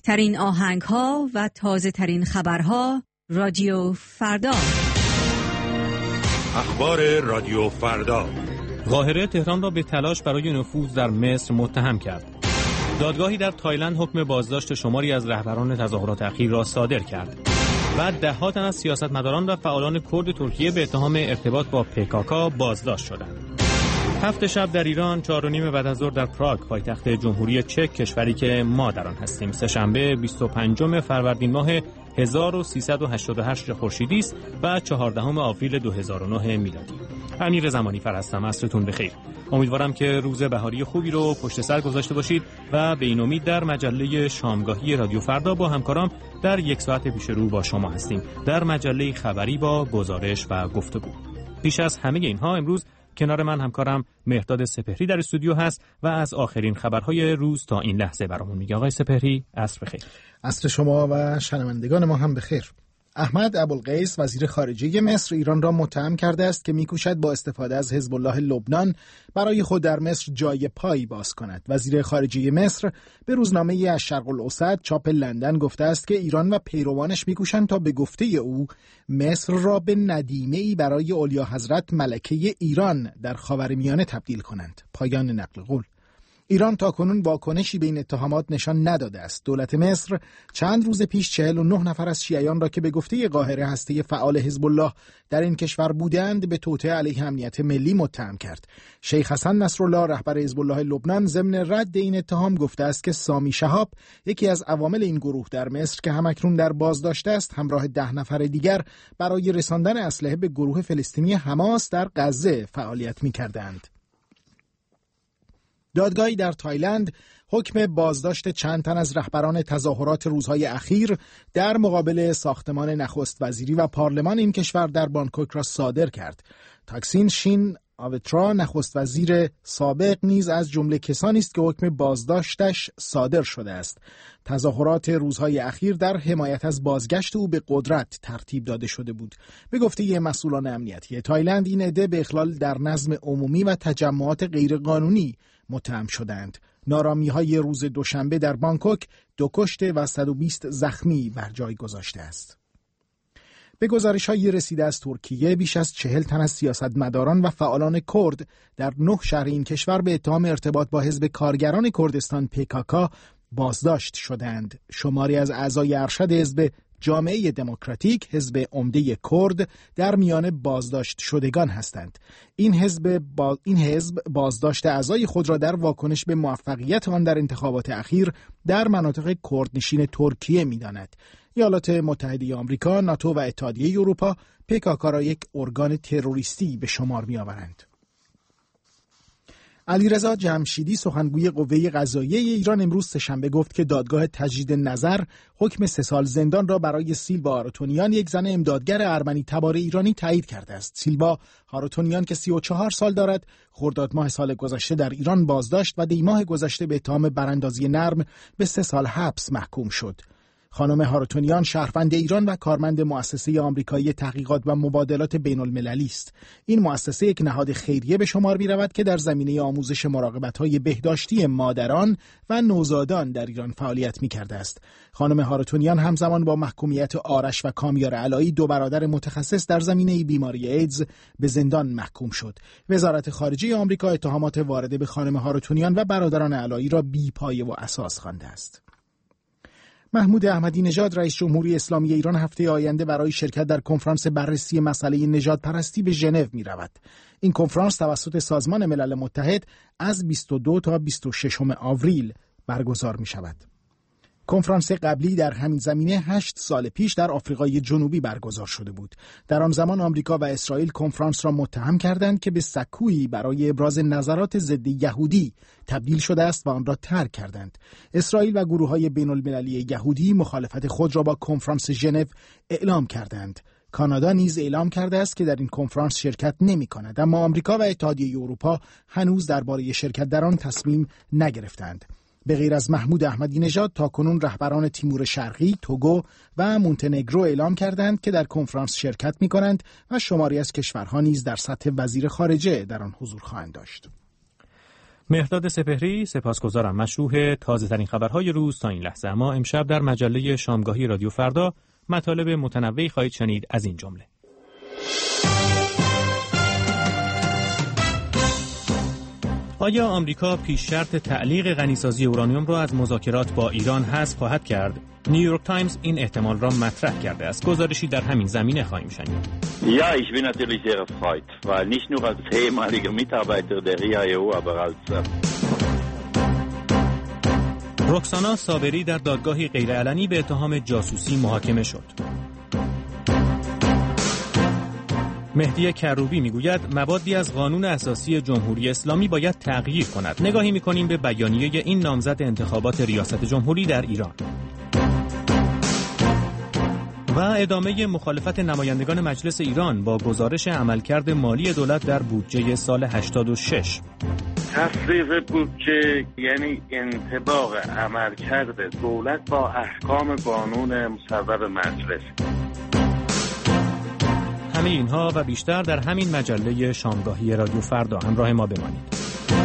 بهترین آهنگ‌ها و تازه‌ترین خبرها رادیو فردا. اخبار رادیو فردا. قاهره تهران را به تلاش برای نفوذ در مصر متهم کرد. دادگاهی در تایلند حکم بازداشت شماری از رهبران تظاهرات اخیر را صادر کرد. و ده‌ها تن از سیاستمداران و فعالان کرد ترکیه به اتهام ارتباط با PKK بازداشت شدند. 7 شب در ایران، 4:30 بعد از ظهر در پراگ، پایتخت جمهوری چک، کشوری که ما در آن هستیم. سه‌شنبه 25 فروردین ماه 1388 خورشیدی است و 14 آوریل 2009 میلادی. امیر زمانی فر هستم. عصرتون بخیر. امیدوارم که روز بهاری خوبی رو پشت سر گذاشته باشید و به این امید در مجله شامگاهی رادیو فردا با همکارام در 1 ساعت پیش رو با شما هستیم، در مجله خبری با گزارش و گفتگو. پیش از همه اینها امروز کنار من همکارم مهرداد سپهری در استودیو هست و از آخرین خبرهای روز تا این لحظه برامون میگه. آقای سپهری، عصر بخیر. عصر شما و شنوندگان ما هم بخیر. احمد ابوالقیس وزیر خارجه مصر ایران را متهم کرده است که می‌کوشد با استفاده از حزب الله لبنان برای خود در مصر جای پای باز کند. وزیر خارجه مصر به روزنامه الشرق الاوسط چاپ لندن گفته است که ایران و پیروانش می‌کوشند تا به گفته او مصر را به ندیمه‌ای برای اعلیحضرت ملکه ایران در خاورمیانه تبدیل کنند. پایان نقل قول. ایران تاکنون واکنشی به این اتهامات نشان نداده است. دولت مصر چند روز پیش 49 نفر از شیعیان را که به گفته قاهره هسته فعال حزب الله در این کشور بودند به توطئه علیه امنیت ملی متهم کرد. شیخ حسن نصرالله رهبر حزب الله لبنان ضمن رد این اتهام گفته است که سامی شهاب یکی از عوامل این گروه در مصر که همکنون در بازداشت است همراه 10 نفر دیگر برای رساندن اسلحه به گروه فلسطینی حماس در غزه فعالیت می‌کردند. دادگاهی در تایلند حکم بازداشت چند تن از رهبران تظاهرات روزهای اخیر در مقابل ساختمان نخست وزیری و پارلمان این کشور در بانکوک را صادر کرد. تاکسین شین آوترا نخست وزیر سابق نیز از جمله کسانی است که حکم بازداشتش صادر شده است. تظاهرات روزهای اخیر در حمایت از بازگشت او به قدرت ترتیب داده شده بود. به گفته مسئولان امنیتی تایلند این عده به اخلال در نظم عمومی و تجمعات غیرقانونی متهم شدند. نارامی‌های روز دوشنبه در بانکوک 2 کشته و 120 زخمی بر جای گذاشته است. به گزارش‌های رسیده از ترکیه بیش از 40 تن از سیاستمداران و فعالان کرد در 9 شهر این کشور به اتهام ارتباط با حزب کارگران کردستان PKK بازداشت شدند. شماری از اعضای ارشد حزب جامعه دموکراتیک، حزب عمده کرد، در میان بازداشت شدگان هستند. این حزب بازداشت اعضای خود را در واکنش به موفقیت آن در انتخابات اخیر در مناطق کردنشین ترکیه می‌داند. ایالات متحده آمریکا، ناتو و اتحادیه اروپا PKK را یک ارگان تروریستی به شمار می‌آورند. علیرضا جمشیدی سخنگوی قوه قضاییه ایران امروز سه‌شنبه گفت که دادگاه تجدید نظر حکم 3 سال زندان را برای سیلوا هاروتونیان، یک زن امدادگر ارمنی تبار ایرانی، تایید کرده است. سیلوا هاروتونیان که 34 سال دارد، خرداد ماه سال گذشته در ایران بازداشت و دی ماه گذشته به اتهام براندازی نرم به 3 سال حبس محکوم شد. خانم هاروتونیان شهروند ایران و کارمند مؤسسه آمریکایی تحقیقات و مبادلات بین المللی است. این مؤسسه یک نهاد خیریه به شمار می رود که در زمینه آموزش مراقبت‌های بهداشتی مادران و نوزادان در ایران فعالیت می کرده است. خانم هاروتونیان همزمان با محکومیت آرش و کامیار علایی، 2 برادر متخصص در زمینه بیماری ایدز، به زندان محکوم شد. وزارت خارجه آمریکا اتهامات وارده به خانم هاروتونیان و برادران علایی را بی‌پایه و اساس خوانده است. محمود احمدی نژاد رئیس جمهوری اسلامی ایران هفته آینده برای شرکت در کنفرانس بررسی مسئله نژادپرستی به ژنو می‌رود. این کنفرانس توسط سازمان ملل متحد از 22 تا 26 آوریل برگزار می‌شود. کنفرانس قبلی در همین زمینه 8 سال پیش در آفریقای جنوبی برگزار شده بود. در آن زمان آمریکا و اسرائیل کنفرانس را متهم کردند که به سکویی برای ابراز نظرات ضد یهودی تبدیل شده است و آن را ترک کردند. اسرائیل و گروه‌های بین‌المللی یهودی مخالفت خود را با کنفرانس ژنو اعلام کردند. کانادا نیز اعلام کرده است که در این کنفرانس شرکت نمی‌کند، اما آمریکا و اتحادیه اروپا هنوز درباره شرکت در آن تصمیم نگرفتند. به غیر از محمود احمدی نژاد تاکنون رهبران تیمور شرقی، توگو و مونتنگرو اعلام کردند که در کنفرانس شرکت می‌کنند و شماری از کشورها نیز در سطح وزیر خارجه در آن حضور خواهند داشت. مهرداد سپهری، سپاسگزارم. مشروح تازه‌ترین خبرهای روز تا این لحظه. اما امشب در مجله شامگاهی رادیو فردا مطالب متنوعی خواهید شنید، از این جمله: آیا آمریکا پیش شرط تعلیق غنیسازی اورانیوم را از مذاکرات با ایران حذف خواهد کرد؟ نیویورک تایمز این احتمال را مطرح کرده است. گزارشی در همین زمینه خواهیم شنید. Ja, ich bin natürlich sehr erfreut, weil nicht nur als ehemaliger Mitarbeiter der RIA-EU, aber als رکسانا صابری در دادگاهی غیرعلنی به اتهام جاسوسی محاکمه شد. مهدی کروبی میگوید مبادی از قانون اساسی جمهوری اسلامی باید تغییر کند. نگاهی میکنیم به بیانیه این نامزد انتخابات ریاست جمهوری در ایران. و ادامه مخالفت نمایندگان مجلس ایران با گزارش عملکرد مالی دولت در بودجه سال 86. تفریغ بودجه یعنی انطباق عملکرد دولت با احکام قانون مصوب مجلس. همه اینها و بیشتر در همین مجله شامگاهی رادیو فردا. همراه ما بمانید.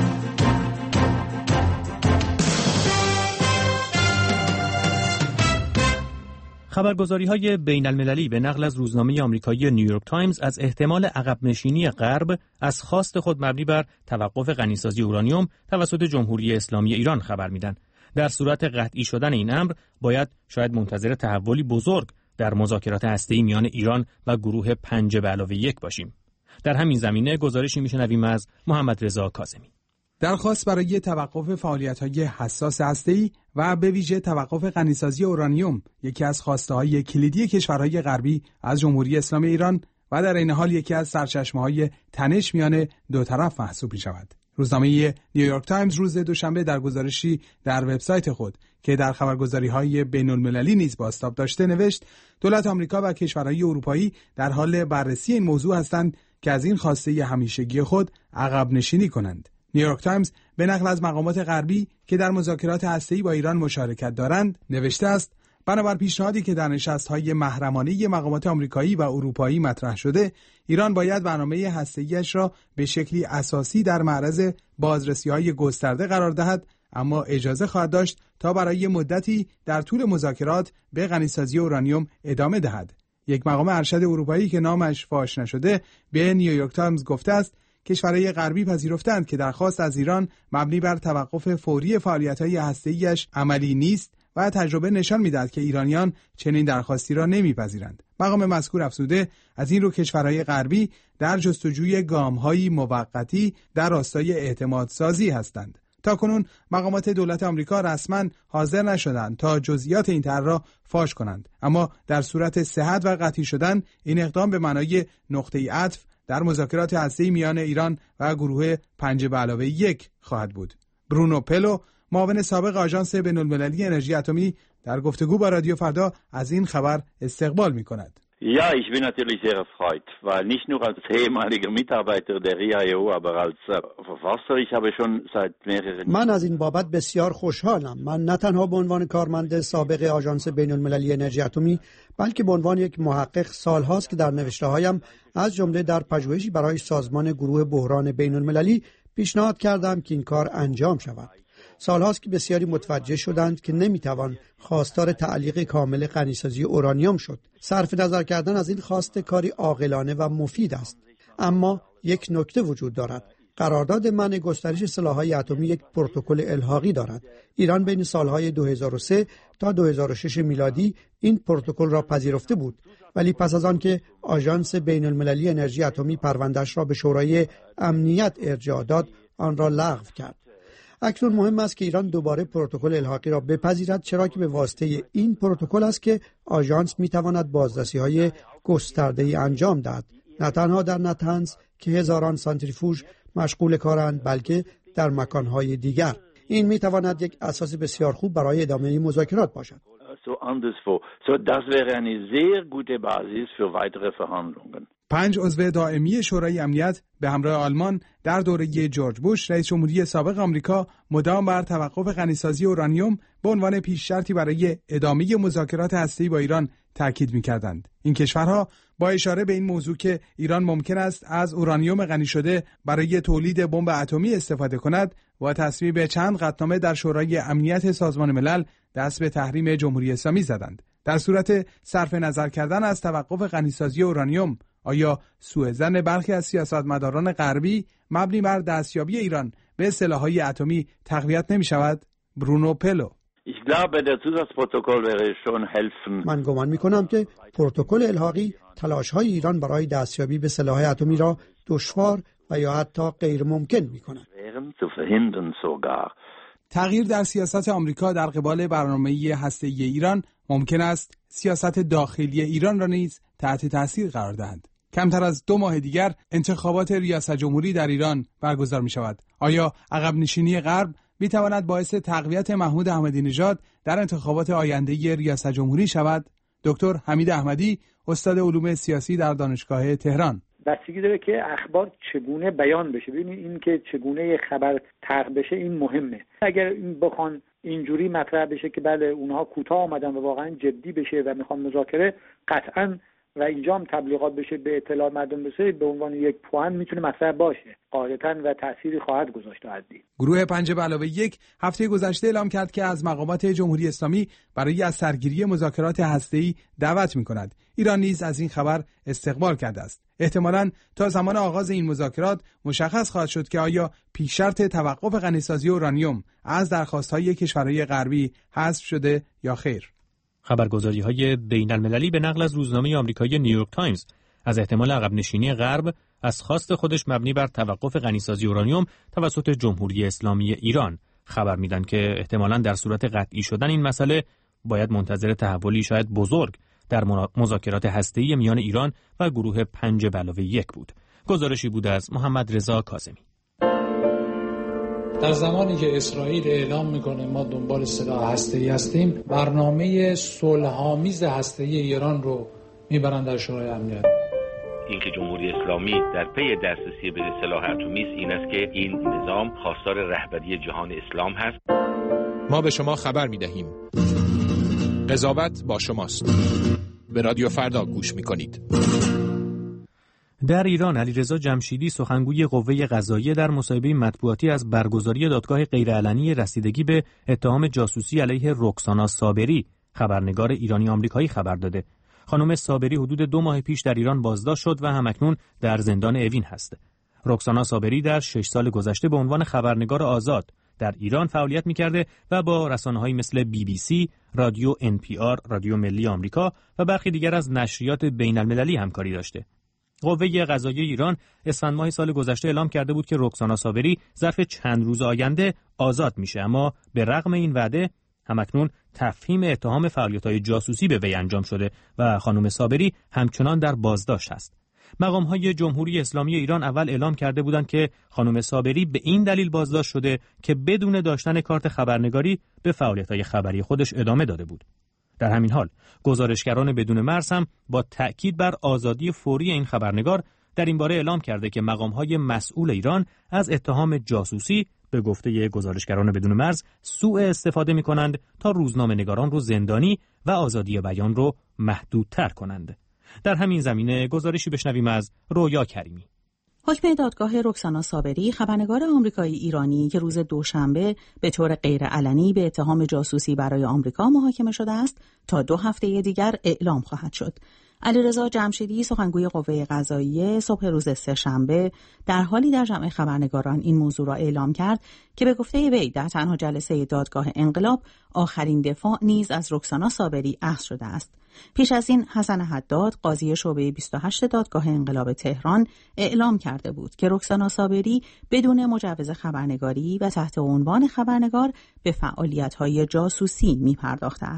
خبرگزاری‌های بین‌المللی به نقل از روزنامه آمریکایی نیویورک تایمز از احتمال عقب نشینی غرب از خواست خود مبنی بر توقف غنیسازی اورانیوم توسط جمهوری اسلامی ایران خبر میدن. در صورت قطعی شدن این امر باید شاید منتظر تحولی بزرگ در مذاکرات هسته‌ای میان ایران و گروه 5+1 باشیم. در همین زمینه گزارشی میشنویم از محمد رضا کاظمی. درخواست برای توقف فعالیت‌های حساس هسته‌ای و به ویژه توقف غنیسازی اورانیوم یکی از خواسته‌های کلیدی کشورهای غربی از جمهوری اسلامی ایران و در این حال یکی از سرچشمه‌های تنش میان دو طرف محسوب می‌شود. روزنامه نیویورک تایمز روز دوشنبه در گزارشی در وبسایت خود که در خبرگزاری‌های بین‌المللی نیز بازتاب داشته نوشت دولت آمریکا و کشورهای اروپایی در حال بررسی این موضوع هستند که از این خواسته همیشگی خود عقب نشینی کنند. نیویورک تایمز به نقل از مقامات غربی که در مذاکرات هسته‌ای با ایران مشارکت دارند نوشته است بنابر پیشنهادی که در نشست‌های محرمانه مقامات آمریکایی و اروپایی مطرح شده، ایران باید برنامه هسته‌ایش را به شکلی اساسی در معرض بازرسی‌های گسترده قرار دهد، اما اجازه خواهد داشت تا برای مدتی در طول مذاکرات به غنیسازی اورانیوم ادامه دهد. یک مقام ارشد اروپایی که نامش فاش نشده به نیویورک تایمز گفته است کشورهای غربی پذیرفتند که درخواست از ایران مبنی بر توقف فوری فعالیت‌های هسته‌ایش عملی نیست و تجربه نشان می‌دهد که ایرانیان چنین درخواستی را نمی‌پذیرند. مقام مذکور افزوده از این رو کشورهای غربی در جستجوی گام‌های موقتی در راستای اعتمادسازی هستند. تاکنون مقامات دولت آمریکا رسما حاضر نشدند تا جزئیات این طرح را فاش کنند، اما در صورت صحت و قطعی شدن این اقدام به معنای نقطه عطف در مذاکرات هسته‌ای میان ایران و گروه 5+1 خواهد بود. برونو پلو، معاون سابق آژانس بین‌المللی انرژی اتمی، در گفتگو با رادیو فردا از این خبر استقبال می‌کند. Ja, ich bin natürlich sehr erfreut, weil nicht nur als ehemaliger Mitarbeiter der RIA-EU, aber als Verfasser, ich habe schon seit mehreren من از این بابت بسیار خوشحالم. من نه تنها به عنوان کارمند سابق آژانس بین‌المللی انرژی اتمی، بلکه به عنوان یک محقق سالهاست که در نوشته‌هایم از جمله در پژوهشی برای سازمان گروه بحران بین‌المللی پیشنهاد کردم که این کار انجام شود. سالهاست که بسیاری متوجه شدند که نمیتوان خواستار تعلیق کامل غنیسازی اورانیوم شد. صرف نظر کردن از این خواسته کاری عاقلانه و مفید است. اما یک نکته وجود دارد. قرارداد منع گسترش سلاح‌های اتمی یک پروتکل الحاقی دارد. ایران بین سالهای 2003 تا 2006 میلادی این پروتکل را پذیرفته بود، ولی پس از آن که آژانس بین‌المللی انرژی اتمی پرونده‌اش را به شورای امنیت ارجاع داد، آن را لغو کرد. اکنون مهم است که ایران دوباره پروتکل الحاقی را بپذیرد، چرا که به واسطه این پروتکل است که آژانس میتواند بازرسی‌های گسترده‌ای انجام دهد، نه تنها در نتنز که هزاران سانتریفوژ مشغول کارند، بلکه در مکان‌های دیگر. این میتواند یک اساس بسیار خوب برای ادامه مذاکرات باشد. So anderswo. So das wäre eine sehr gute Basis für weitere Verhandlungen. 5 عضو دائمی شورای امنیت به همراه آلمان در دوره جورج بوش رئیس جمهوری سابق آمریکا مدام بر توقف غنیسازی اورانیوم به عنوان پیش شرطی برای ادامه مذاکرات هسته‌ای با ایران تاکید می‌کردند. این کشورها با اشاره به این موضوع که ایران ممکن است از اورانیوم غنی شده برای تولید بمب اتمی استفاده کند و تصویب چند قطعنامه در شورای امنیت سازمان ملل دست به تحریم جمهوری اسلامی زدند. در صورت صرف نظر کردن از توقف غنیسازی اورانیوم، آیا سوء ظن برخی از سیاستمداران غربی مبنی بر دستیابی ایران به سلاح‌های اتمی تقویت نمی‌شود؟ برونو پلو: من گمان می‌کنم که پروتکل الحاقی تلاش‌های ایران برای دستیابی به سلاح اتمی را دشوار و یا حتی غیر ممکن می‌کند. تغییر در سیاست آمریکا در قبال برنامه هسته‌ای ایران ممکن است سیاست داخلی ایران را نیز تحت تاثیر قرار دهد. کمتر از 2 ماه دیگر انتخابات ریاست جمهوری در ایران برگزار می شود. آیا عقب نشینی غرب می تواند باعث تقویت محمود احمدی نژاد در انتخابات آینده ریاست جمهوری شود؟ دکتر حمید احمدی، استاد علوم سیاسی در دانشگاه تهران: بستگی داره که اخبار چگونه بیان بشه. ببینید این که چگونه خبر طرح بشه این مهمه. اگر این بخوان اینجوری مطرح بشه که بله اونها کوتاه آمدن و واقعا جدی بشه و میخوان مذاکره، قطعاً و اینجا هم تبلیغات بشه، به اطلاع مردم بشه، به عنوان یک پوان میتونه مطرح باشه قاعدتاً و تأثیری خواهد گذاشت. عادی گروه 5+1 هفته گذشته اعلام کرد که از مقامات جمهوری اسلامی برای از سرگیری مذاکرات هسته‌ای دعوت می‌کند. ایران نیز از این خبر استقبال کرده است. احتمالاً تا زمان آغاز این مذاکرات مشخص خواهد شد که آیا پیش شرط توقف غنیسازی اورانیوم از درخواست‌های کشورهای غربی حذف شده یا خیر. خبرگزاری‌های بین‌المللی به نقل از روزنامه آمریکایی نیویورک تایمز از احتمال عقب نشینی غرب از خواست خودش مبنی بر توقف غنیسازی اورانیوم توسط جمهوری اسلامی ایران خبر میدن که احتمالاً در صورت قطعی شدن این مسئله باید منتظر تحولی شاید بزرگ در مذاکرات هسته‌ای میان ایران و گروه 5+1 بود. گزارشی بود از محمد رضا کاظمی. در زمانی که اسرائیل اعلام میکنه ما دنبال سلاح هسته‌ای هستیم، برنامه صلح‌آمیز هسته‌ای ایران رو میبرن در شورای امنیت. اینکه جمهوری اسلامی در پی دسترسی به سلاح اتمی است این است که این نظام خواستار رهبری جهان اسلام هست. ما به شما خبر میدهیم. قضاوت با شماست. به رادیو فردا گوش میکنید. در ایران علیرضا جمشیدی سخنگوی قوه قضاییه در مصاحبه مطبوعاتی از برگزاری دادگاه غیرعلنی رسیدگی به اتهام جاسوسی علیه رکسانا صابری، خبرنگار ایرانی آمریکایی خبر داده. خانم صابری حدود 2 ماه پیش در ایران بازداشت شد و همکنون در زندان اوین هست. رکسانا صابری در 6 سال گذشته به عنوان خبرنگار آزاد در ایران فعالیت می‌کرده و با رسانه‌هایی مثل BBC، رادیو NPR، رادیو ملی آمریکا و برخی دیگر از نشریات بین‌المللی همکاری داشته. قوه قضاییه ایران اسفند ماه سال گذشته اعلام کرده بود که رکسانا صابری ظرف چند روز آینده آزاد میشه، اما به رغم این وعده همکنون تفهیم اتهام فعالیت‌های جاسوسی به وی انجام شده و خانم صابری همچنان در بازداشت است. مقام‌های جمهوری اسلامی ایران اول اعلام کرده بودند که خانم صابری به این دلیل بازداشت شده که بدون داشتن کارت خبرنگاری به فعالیت‌های خبری خودش ادامه داده بود. در همین حال گزارشگران بدون مرز هم با تأکید بر آزادی فوری این خبرنگار در این باره اعلام کرده که مقام‌های مسئول ایران از اتهام جاسوسی به گفته گزارشگران بدون مرز سوء استفاده می‌کنند تا روزنامه‌نگاران رو زندانی و آزادی بیان رو محدودتر کنند. در همین زمینه گزارشی بشنویم از رویا کریمی. حکم دادگاه رکسانا صابری، خبرنگار آمریکایی ایرانی که روز دوشنبه به طور غیرعلنی به اتهام جاسوسی برای آمریکا محاکمه شده است، تا 2 هفته دیگر اعلام خواهد شد. علیرضا جمشیدی سخنگوی قوه قضاییه صبح روز سه‌شنبه در حالی در جمع خبرنگاران این موضوع را اعلام کرد که به گفته وی در تنها جلسه دادگاه انقلاب آخرین دفاع نیز از رکسانا صابری اخذ شده است. پیش از این حسن حداد قاضی شعبه 28 دادگاه انقلاب تهران اعلام کرده بود که رکسانا صابری بدون مجوز خبرنگاری و تحت عنوان خبرنگار به فعالیت‌های جاسوسی می‌پرداخته است.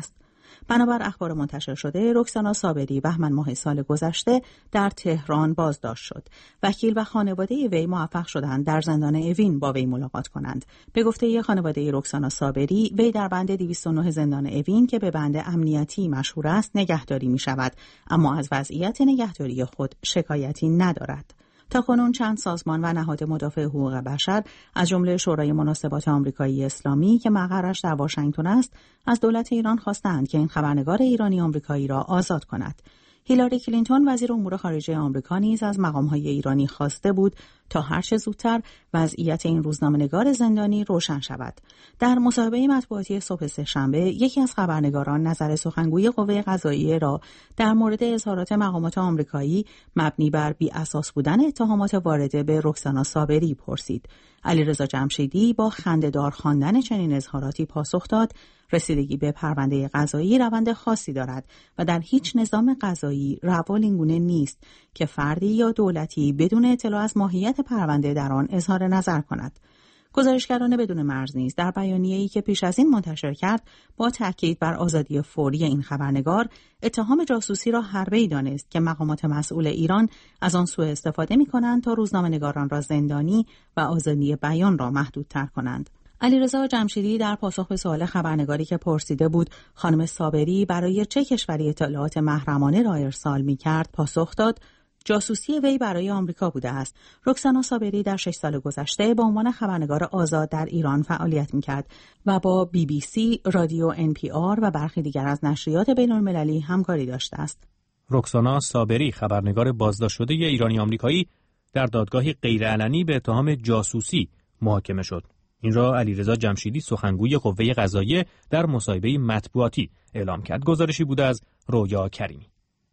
بنابر اخبار منتشر شده، رکسانا صابری بهمن ماه سال گذشته در تهران بازداشت شد. وکیل و خانواده وی موفق شدند در زندان اوین با وی ملاقات کنند. به گفته خانواده رکسانا صابری، وی در بند 209 زندان اوین که به بند امنیتی مشهور است نگهداری می شود، اما از وضعیت نگهداری خود شکایتی ندارد. تاکنون چند سازمان و نهاد مدافع حقوق بشر از جمله شورای مناسبات آمریکایی اسلامی که مقرش در واشنگتن است، از دولت ایران خواستند که این خبرنگار ایرانی آمریکایی را آزاد کند. هیلاری کلینتون وزیر امور خارجه آمریکا نیز از مقام‌های ایرانی خواسته بود تا هر چه زودتر وضعیت این روزنامه‌نگار زندانی روشن شود. در مصاحبه مطبوعاتی صبح سه‌شنبه، یکی از خبرنگاران نظر سخنگوی قوه قضاییه را در مورد اظهارات مقامات آمریکایی مبنی بر بی‌اساس بودن اتهامات وارده به رکسانا صابری پرسید. علیرضا جمشیدی با خنده‌دار خواندن چنین اظهاراتی پاسخ داد: رسیدگی به پرونده قضایی روند خاصی دارد و در هیچ نظام قضایی روال اینگونه نیست که فردی یا دولتی بدون اطلاع از ماهیت پرونده در آن اظهار نظر کند. گزارشگران بدون مرز نیز در بیانیه‌ای که پیش از این منتشر کرد با تاکید بر آزادی فوری این خبرنگار، اتهام جاسوسی را حربه‌ای دانست که مقامات مسئول ایران از آن سوء استفاده می‌کنند تا روزنامه‌نگاران را زندانی و آزادی بیان را محدودتر کنند. علیرضا جمشیدی در پاسخ به سوال خبرنگاری که پرسیده بود خانم صابری برای چه کشوری اطلاعات محرمانه را ارسال می‌کرد، پاسخ داد: جاسوسی وی برای آمریکا بوده است. رکسانا صابری در 6 سال گذشته به عنوان خبرنگار آزاد در ایران فعالیت می‌کرد و با BBC، رادیو NPR و برخی دیگر از نشریات بین‌المللی همکاری داشته است. رکسانا صابری، خبرنگار بازداشت شده ایرانی آمریکایی، در دادگاهی غیرعلنی به اتهام جاسوسی محاکمه شد. این را علیرضا جمشیدی، سخنگوی قوه قضاییه، در مصاحبه مطبوعاتی اعلام کرد. گزارشی بوده از رویا کریمی.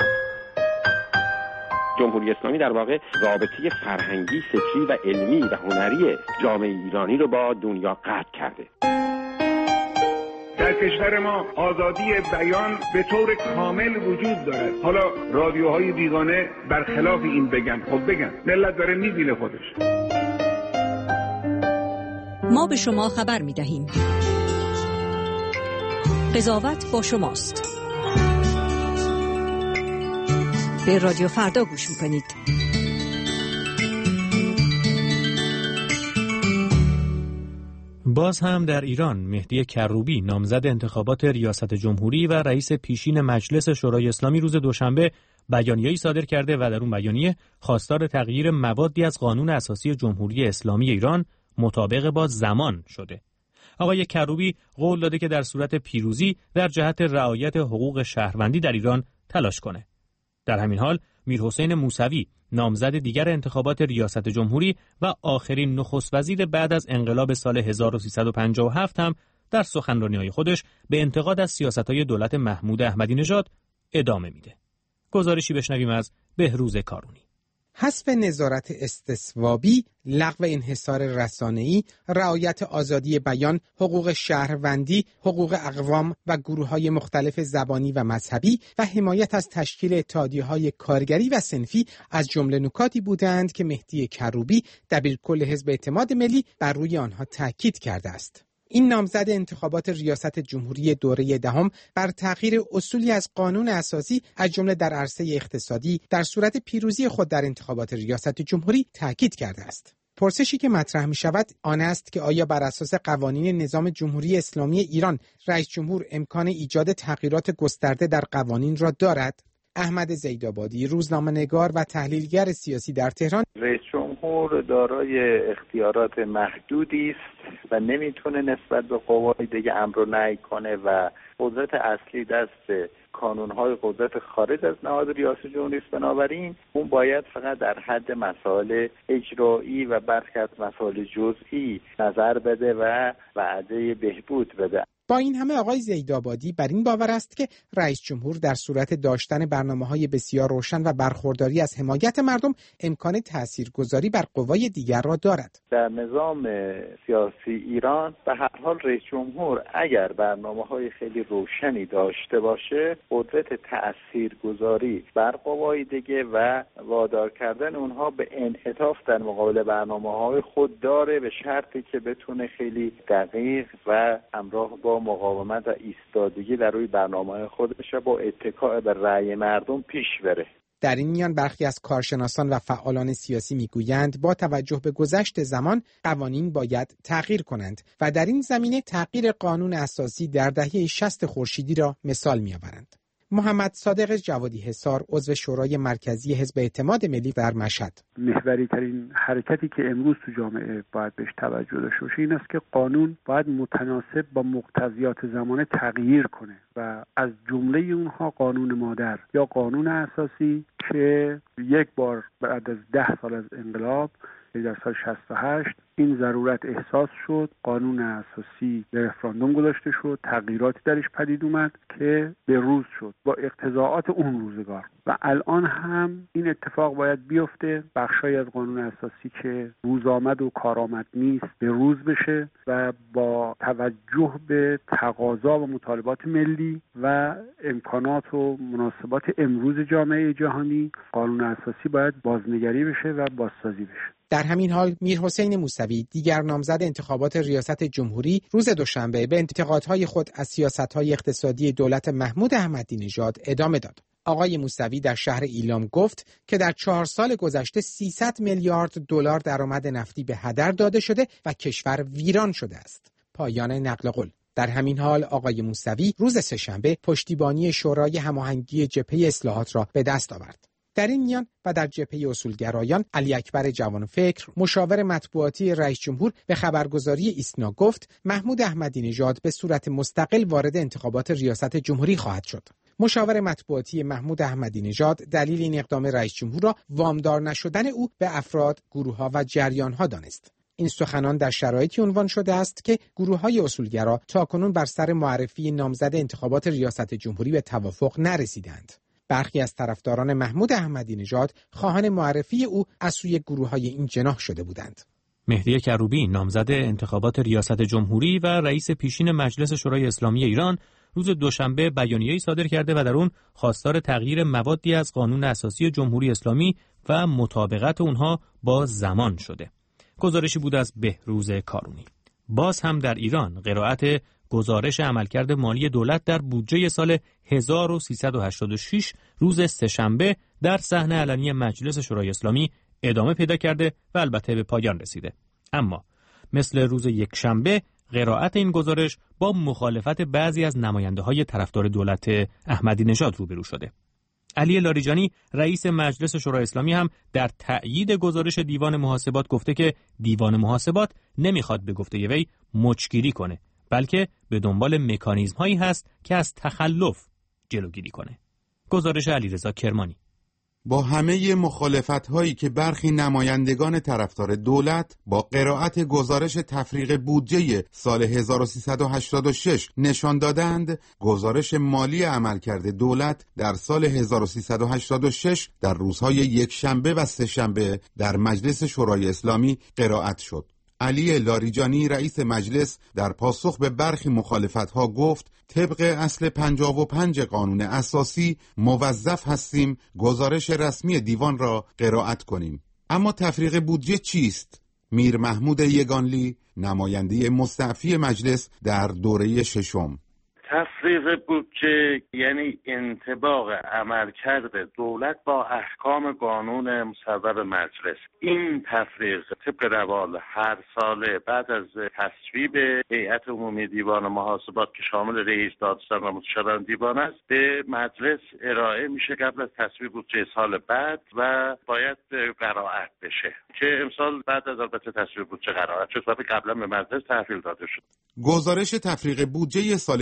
جمهوری اسلامی در واقع رابطه فرهنگی، فکری و علمی و هنری جامعه ایرانی رو با دنیا قطع کرده. در کشور ما آزادی بیان به طور کامل وجود دارد. حالا رادیوهای بیگانه برخلاف این بگن، خب بگن، ملت داره میبینه خودش. ما به شما خبر می‌دهیم. قضاوت با شماست. به رادیو فردا گوش می‌کنید. باز هم در ایران، مهدی کروبی، نامزد انتخابات ریاست جمهوری و رئیس پیشین مجلس شورای اسلامی، روز دوشنبه بیانیه‌ای صادر کرده و در اون بیانیه خواستار تغییر موادی از قانون اساسی جمهوری اسلامی ایران مطابق با زمان شده. آقای کروبی قول داده که در صورت پیروزی در جهت رعایت حقوق شهروندی در ایران تلاش کنه. در همین حال میرحسین موسوی، نامزد دیگر انتخابات ریاست جمهوری و آخرین نخست وزیر بعد از انقلاب سال 1357 هم در سخنرانی‌های خودش به انتقاد از سیاست‌های دولت محمود احمدی نژاد ادامه میده. گزارشی بشنویم از بهروز کارونی. حذف نظارت استصوابی، لغو انحصار رسانه‌ای، رعایت آزادی بیان، حقوق شهروندی، حقوق اقوام و گروه‌های مختلف زبانی و مذهبی و حمایت از تشکیل اتحادیه‌های کارگری و صنفی از جمله نکاتی بودند که مهدی کروبی، دبیرکل حزب اعتماد ملی، بر روی آنها تاکید کرده است. این نامزد انتخابات ریاست جمهوری دوره دهم بر تغییر اصولی از قانون اساسی از جمله در عرصه اقتصادی در صورت پیروزی خود در انتخابات ریاست جمهوری تاکید کرده است. پرسشی که مطرح می شود آن است که آیا بر اساس قوانین نظام جمهوری اسلامی ایران رئیس جمهور امکان ایجاد تغییرات گسترده در قوانین را دارد؟ احمد زیدآبادی، روزنامه‌نگار و تحلیلگر سیاسی در تهران: رئیس جمهور دارای اختیارات محدودی است و نمیتونه نسبت به قوای دیگه امر و نهی کنه و قدرت اصلی دست کانون‌های قدرت خارج از نهاد ریاست جمهوری است. بنابراین اون باید فقط در حد مسائل اجرایی و برخی از مسائل جزئی نظر بده و وعده بهبود بده. با این همه آقای زیدآبادی بر این باور است که رئیس جمهور در صورت داشتن برنامه‌های بسیار روشن و برخورداری از حمایت مردم امکان تاثیرگذاری بر قوای دیگر را دارد. در نظام سیاسی ایران به هر حال رئیس جمهور اگر برنامه‌های خیلی روشنی داشته باشه، قدرت تاثیرگذاری بر قوای دیگه و وادار کردن اونها به انعطاف در مقابل برنامه‌های خود داره، به شرطی که بتونه خیلی دقیق و همراه با با مقاومت و ایستادگی در روی برنامه‌های خودش و با اتکا به رأی مردم پیش بره. در این میان برخی از کارشناسان و فعالان سیاسی میگویند با توجه به گذشت زمان قوانین باید تغییر کنند و در این زمینه تغییر قانون اساسی در دهه 60 خورشیدی را مثال می‌آورند. محمد صادق جوادی حصار عضو شورای مرکزی حزب اعتماد ملی در مشهد: محوری ترین حرکتی که امروز تو جامعه باید بهش توجه داشته باشه این است که قانون باید متناسب با مقتضیات زمانه تغییر کنه و از جمله اونها قانون مادر یا قانون اساسی که یک بار بعد از 10 سال از انقلاب در سال 68 این ضرورت احساس شد، قانون اساسی به رفراندوم گذاشته شد، تغییراتی درش پدید اومد که به روز شد با اقتضاعات اون روزگار و الان هم این اتفاق باید بیفته، بخشای از قانون اساسی که روز آمد و کارآمد نیست به روز بشه و با توجه به تقاضا و مطالبات ملی و امکانات و مناسبات امروز جامعه جهانی قانون اساسی باید بازنگری بشه و بازسازی بشه. در همین حال میرحسین موسوی دیگر نامزد انتخابات ریاست جمهوری روز دوشنبه به انتقادهای خود از سیاست‌های اقتصادی دولت محمود احمدی نژاد ادامه داد. آقای موسوی در شهر ایلام گفت که در 4 سال گذشته 300 میلیارد دلار درآمد نفتی به هدر داده شده و کشور ویران شده است. پایان نقل قول. در همین حال آقای موسوی روز سه‌شنبه پشتیبانی شورای هماهنگی جبهه اصلاحات را به دست آورد. در این میان و در جبهه اصولگرایان علی اکبر جوانفکر مشاور مطبوعاتی رئیس جمهور به خبرگزاری ایسنا گفت محمود احمدی نژاد به صورت مستقل وارد انتخابات ریاست جمهوری خواهد شد. مشاور مطبوعاتی محمود احمدی نژاد دلیل این اقدام رئیس جمهور را وامدار نشدن او به افراد، گروه‌ها و جریان‌ها دانست. این سخنان در شرایطی عنوان شده است که گروه‌های اصولگرا تاکنون بر سر معرفی نامزد انتخابات ریاست جمهوری به توافق نرسیدند. برخی از طرفداران محمود احمدی نژاد خواهان معرفی او از سوی گروه‌های این جناح شده بودند. مهدی کروبی نامزد انتخابات ریاست جمهوری و رئیس پیشین مجلس شورای اسلامی ایران روز دوشنبه بیانیه‌ای صادر کرده و در اون خواستار تغییر موادی از قانون اساسی جمهوری اسلامی و مطابقت اونها با زمان شده. گزارشی بود از بهروز کارونی. باز هم در ایران قرائت گزارش عملکرد مالی دولت در بودجه سال 1386 روز سه‌شنبه در صحن علنی مجلس شورای اسلامی ادامه پیدا کرده و البته به پایان رسیده. اما مثل روز یکشنبه قرائت این گزارش با مخالفت بعضی از نماینده‌های طرفدار دولت احمدی نژاد روبرو شده. علی لاریجانی رئیس مجلس شورای اسلامی هم در تأیید گزارش دیوان محاسبات گفته که دیوان محاسبات نمیخواد به گفته وی مچگیری کنه، بلکه به دنبال مکانیزم‌هایی هست که از تخلف جلوگیری کنه. گزارش علیرضا کرمانی. با همه مخالفت‌هایی که برخی نمایندگان طرفدار دولت با قرائت گزارش تفریغ بودجه سال 1386 نشان دادند، گزارش مالی عملکرد دولت در سال 1386 در روزهای یکشنبه و سه‌شنبه در مجلس شورای اسلامی قرائت شد. علی لاریجانی رئیس مجلس در پاسخ به برخی مخالفت‌ها گفت طبق اصل 55 قانون اساسی موظف هستیم گزارش رسمی دیوان را قرائت کنیم. اما تفریغ بودجه چیست؟ میر محمود یگانلی نماینده مستعفی مجلس در دوره ششم: تفریغ بودجه یعنی انطباق عملکرد دولت با احکام قانون مصوب مجلس. این تفریغ طبق روال هر ساله بعد از تصویب هیئت عمومی دیوان محاسبات که شامل رئیس دادستان و مستشاران دیوان است به مجلس ارائه میشه قبل از تصویب بودجه سال بعد و باید قرائت بشه که امسال بعد از البته تصویب بودجه قرائت شد و قبلا به مجلس تحویل داده شد. گزارش تفریغ بودجه سال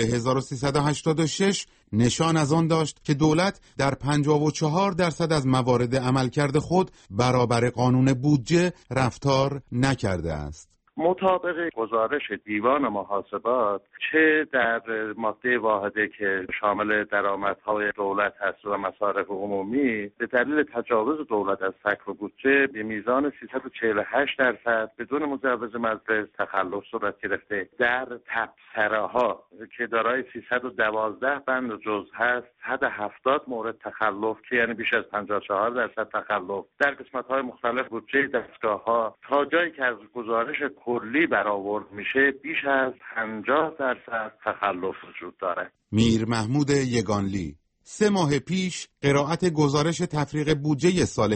1386 نشان از آن داشت که دولت در 54% از موارد عملکرد خود برابر قانون بودجه رفتار نکرده است. مطابق گزارش دیوان محاسبات چه در ماده واحده که شامل درآمدهای دولت هست و مصارف عمومی به دلیل تجاوز دولت از سقف بودجه به میزان 348% بدون مجوز مجلس تخلف صورت گرفته. در تبصره‌ها که دارای 312 بند جزء هست حد 70 مورد تخلف که یعنی بیش از 54% تخلف در قسمت‌های مختلف بودجه دستگاه‌ها تا جایی که از گزارش کلی برآورد میشه بیش از 50% تخلف وجود داره. میر محمود یگانلی: 3 ماه پیش قرائت گزارش تفریق بودجه سال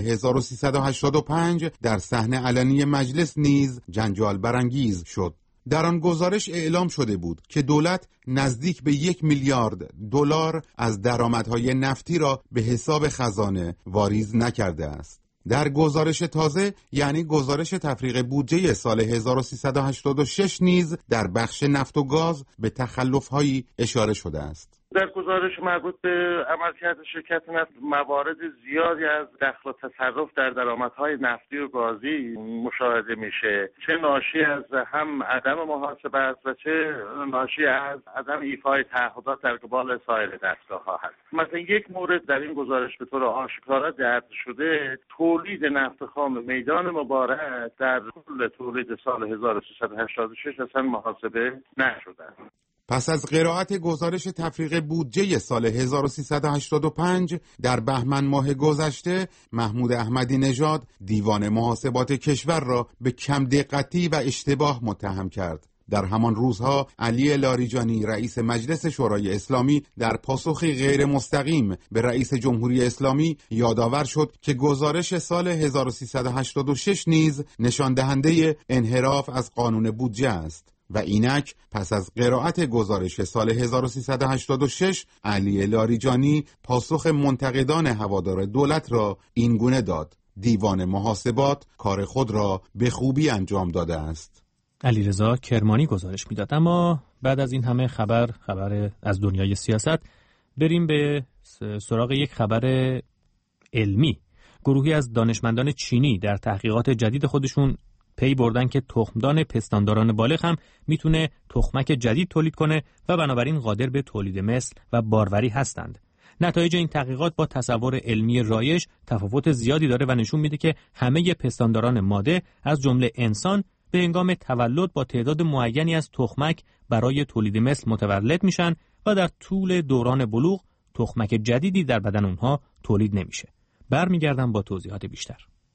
1385 در صحنه علنی مجلس نیز جنجال برانگیز شد. در آن گزارش اعلام شده بود که دولت نزدیک به 1 میلیارد دلار از درآمدهای نفتی را به حساب خزانه واریز نکرده است. در گزارش تازه، یعنی گزارش تفریق بودجه سال 1386 نیز در بخش نفت و گاز به تخلف‌هایی اشاره شده است. در گزارش مربوط به عملکرد شرکت نفت موارد زیادی از دخل و تصرف در درآمدهای نفتی و گازی مشاهده میشه، چه ناشی از هم عدم محاسبه است و چه ناشی از عدم ایفای تعهدات در قبال سایر دستگاه‌ها هست. مثلا یک مورد در این گزارش به طور آشکارا درج شده، تولید نفت خام میدان مبارک در کل تولید سال 1386 اصلا محاسبه نشده. پس از قرائت گزارش تفریق بودجه سال 1385 در بهمن ماه گذشته، محمود احمدی نژاد دیوان محاسبات کشور را به کم دقتی و اشتباه متهم کرد. در همان روزها علی لاریجانی رئیس مجلس شورای اسلامی در پاسخی غیر مستقیم به رئیس جمهوری اسلامی یادآور شد که گزارش سال 1386 نیز نشان دهنده انحراف از قانون بودجه است. و اینک پس از قرائت گزارش سال 1386 علی لاریجانی پاسخ منتقدان هوادار دولت را این گونه داد: دیوان محاسبات کار خود را به خوبی انجام داده است. علیرضا کرمانی گزارش میداد. اما بعد از این همه خبر از دنیای سیاست، بریم به سراغ یک خبر علمی. گروهی از دانشمندان چینی در تحقیقات جدید خودشون پی بردن که تخمدان پستانداران بالغ هم میتونه تخمک جدید تولید کنه و بنابراین قادر به تولید مثل و باروری هستند. نتایج این تحقیقات با تصور علمی رایج تفاوت زیادی داره و نشون میده که همه پستانداران ماده از جمله انسان به هنگام تولد با تعداد معینی از تخمک برای تولید مثل متولد میشن و در طول دوران بلوغ تخمک جدیدی در بدن اونها تولید نمیشه. برمیگردم با توضیحات بیشتر.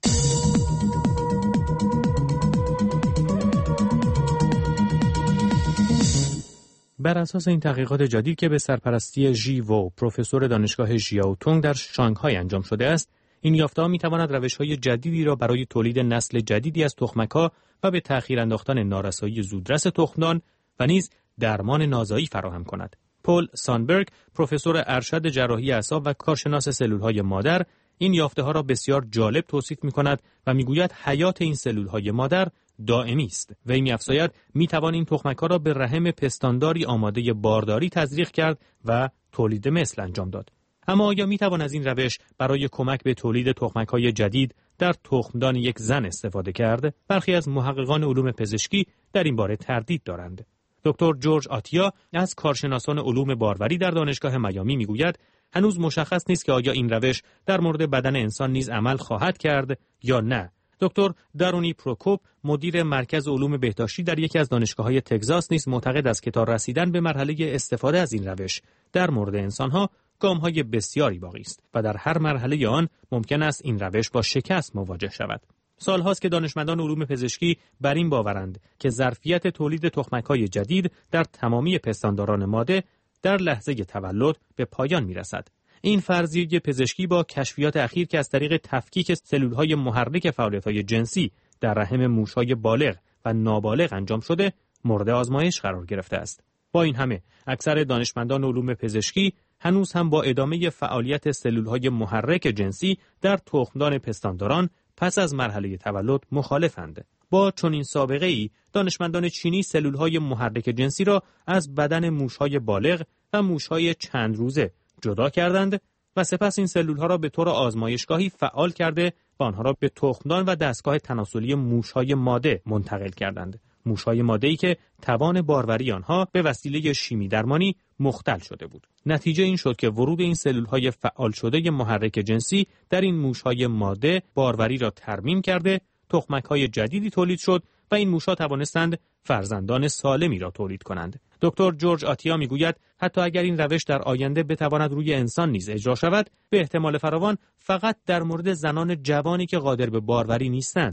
بر اساس این تحقیقات جدید که به سرپرستی ژی وو، پروفسور دانشگاه ژیاوتونگ در شانگهای انجام شده است، این یافته‌ها می‌تواند روش‌های جدیدی را برای تولید نسل جدیدی از تخمک‌ها و به تأخیر انداختن نارسایی زودرس تخمدان و نیز درمان نازایی فراهم کند. پل سانبرگ، پروفسور ارشد جراحی اعصاب و کارشناس سلول‌های مادر، این یافته‌ها را بسیار جالب توصیف می‌کند و می‌گوید حیات این سلول‌های مادر دائمی است. وی می‌افزاید می‌توان این تخمک‌ها را به رحم پستانداری آماده بارداری تزریق کرد و تولید مثل انجام داد. اما آیا می‌توان از این روش برای کمک به تولید تخمک‌های جدید در تخمدان یک زن استفاده کرد؟ برخی از محققان علوم پزشکی در این باره تردید دارند. دکتر جورج آتیا از کارشناسان علوم باروری در دانشگاه میامی می‌گوید هنوز مشخص نیست که آیا این روش در مورد بدن انسان نیز عمل خواهد کرد یا نه. دکتر درونی پروکوپ، مدیر مرکز علوم بهداشتی در یکی از دانشگاه‌های تگزاس نیز معتقد است که تا رسیدن به مرحله استفاده از این روش در مورد انسان‌ها گام‌های بسیاری باقی است و در هر مرحله آن ممکن است این روش با شکست مواجه شود. سال‌هاست که دانشمندان علوم پزشکی بر این باورند که ظرفیت تولید تخمک‌های جدید در تمامی پستانداران ماده در لحظه تولد به پایان می‌رسد. این فرضیه پزشکی با کشفیات اخیر که از طریق تفکیک سلول‌های محرک فعالیت‌های جنسی در رحم موش‌های بالغ و نابالغ انجام شده مورد آزمایش قرار گرفته است. با این همه اکثر دانشمندان علوم پزشکی هنوز هم با ادامه فعالیت سلول‌های محرک جنسی در تخمدان پستانداران پس از مرحله تولد مخالفند. با چنین سابقه‌ای دانشمندان چینی سلول‌های محرک جنسی را از بدن موش‌های بالغ و موش‌های چند روزه جدا کردند و سپس این سلول‌ها را به طور آزمایشگاهی فعال کرده و آنها را به تخمدان و دستگاه تناسلی موش‌های ماده منتقل کردند. موش‌های ماده‌ای که توان باروری آنها به وسیله شیمی درمانی مختل شده بود. نتیجه این شد که ورود این سلول‌های فعال شده محرک جنسی در این موش‌های ماده باروری را ترمیم کرده، تخمک‌های جدیدی تولید شد و این موش‌ها توانستند فرزندان سالمی را تولید کنند. دکتر جورج آتیا میگوید حتی اگر این روش در آینده بتواند روی انسان نیز اجرا شود، به احتمال فراوان فقط در مورد زنان جوانی که قادر به باروری نیستند.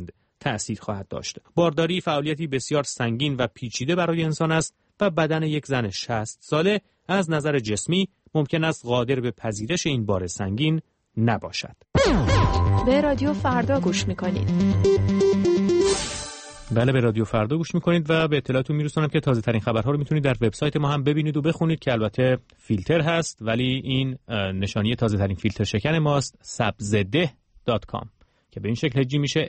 تأثیر خواهد داشت. بارداری فعالیتی بسیار سنگین و پیچیده برای انسان است و بدن یک زن 60 ساله از نظر جسمی ممکن است قادر به پذیرش این بار سنگین نباشد. به رادیو فردا گوش میکنید. بله، به رادیو فردا گوش میکنید و به اطلاعاتتون میرسونم که تازه ترین خبرها رو میتونید در وبسایت ما هم ببینید و بخونید که البته فیلتر هست، ولی این نشانی تازه ترین فیلتر شکن ماست، sabzedeh.com که به این شکل هجی میشه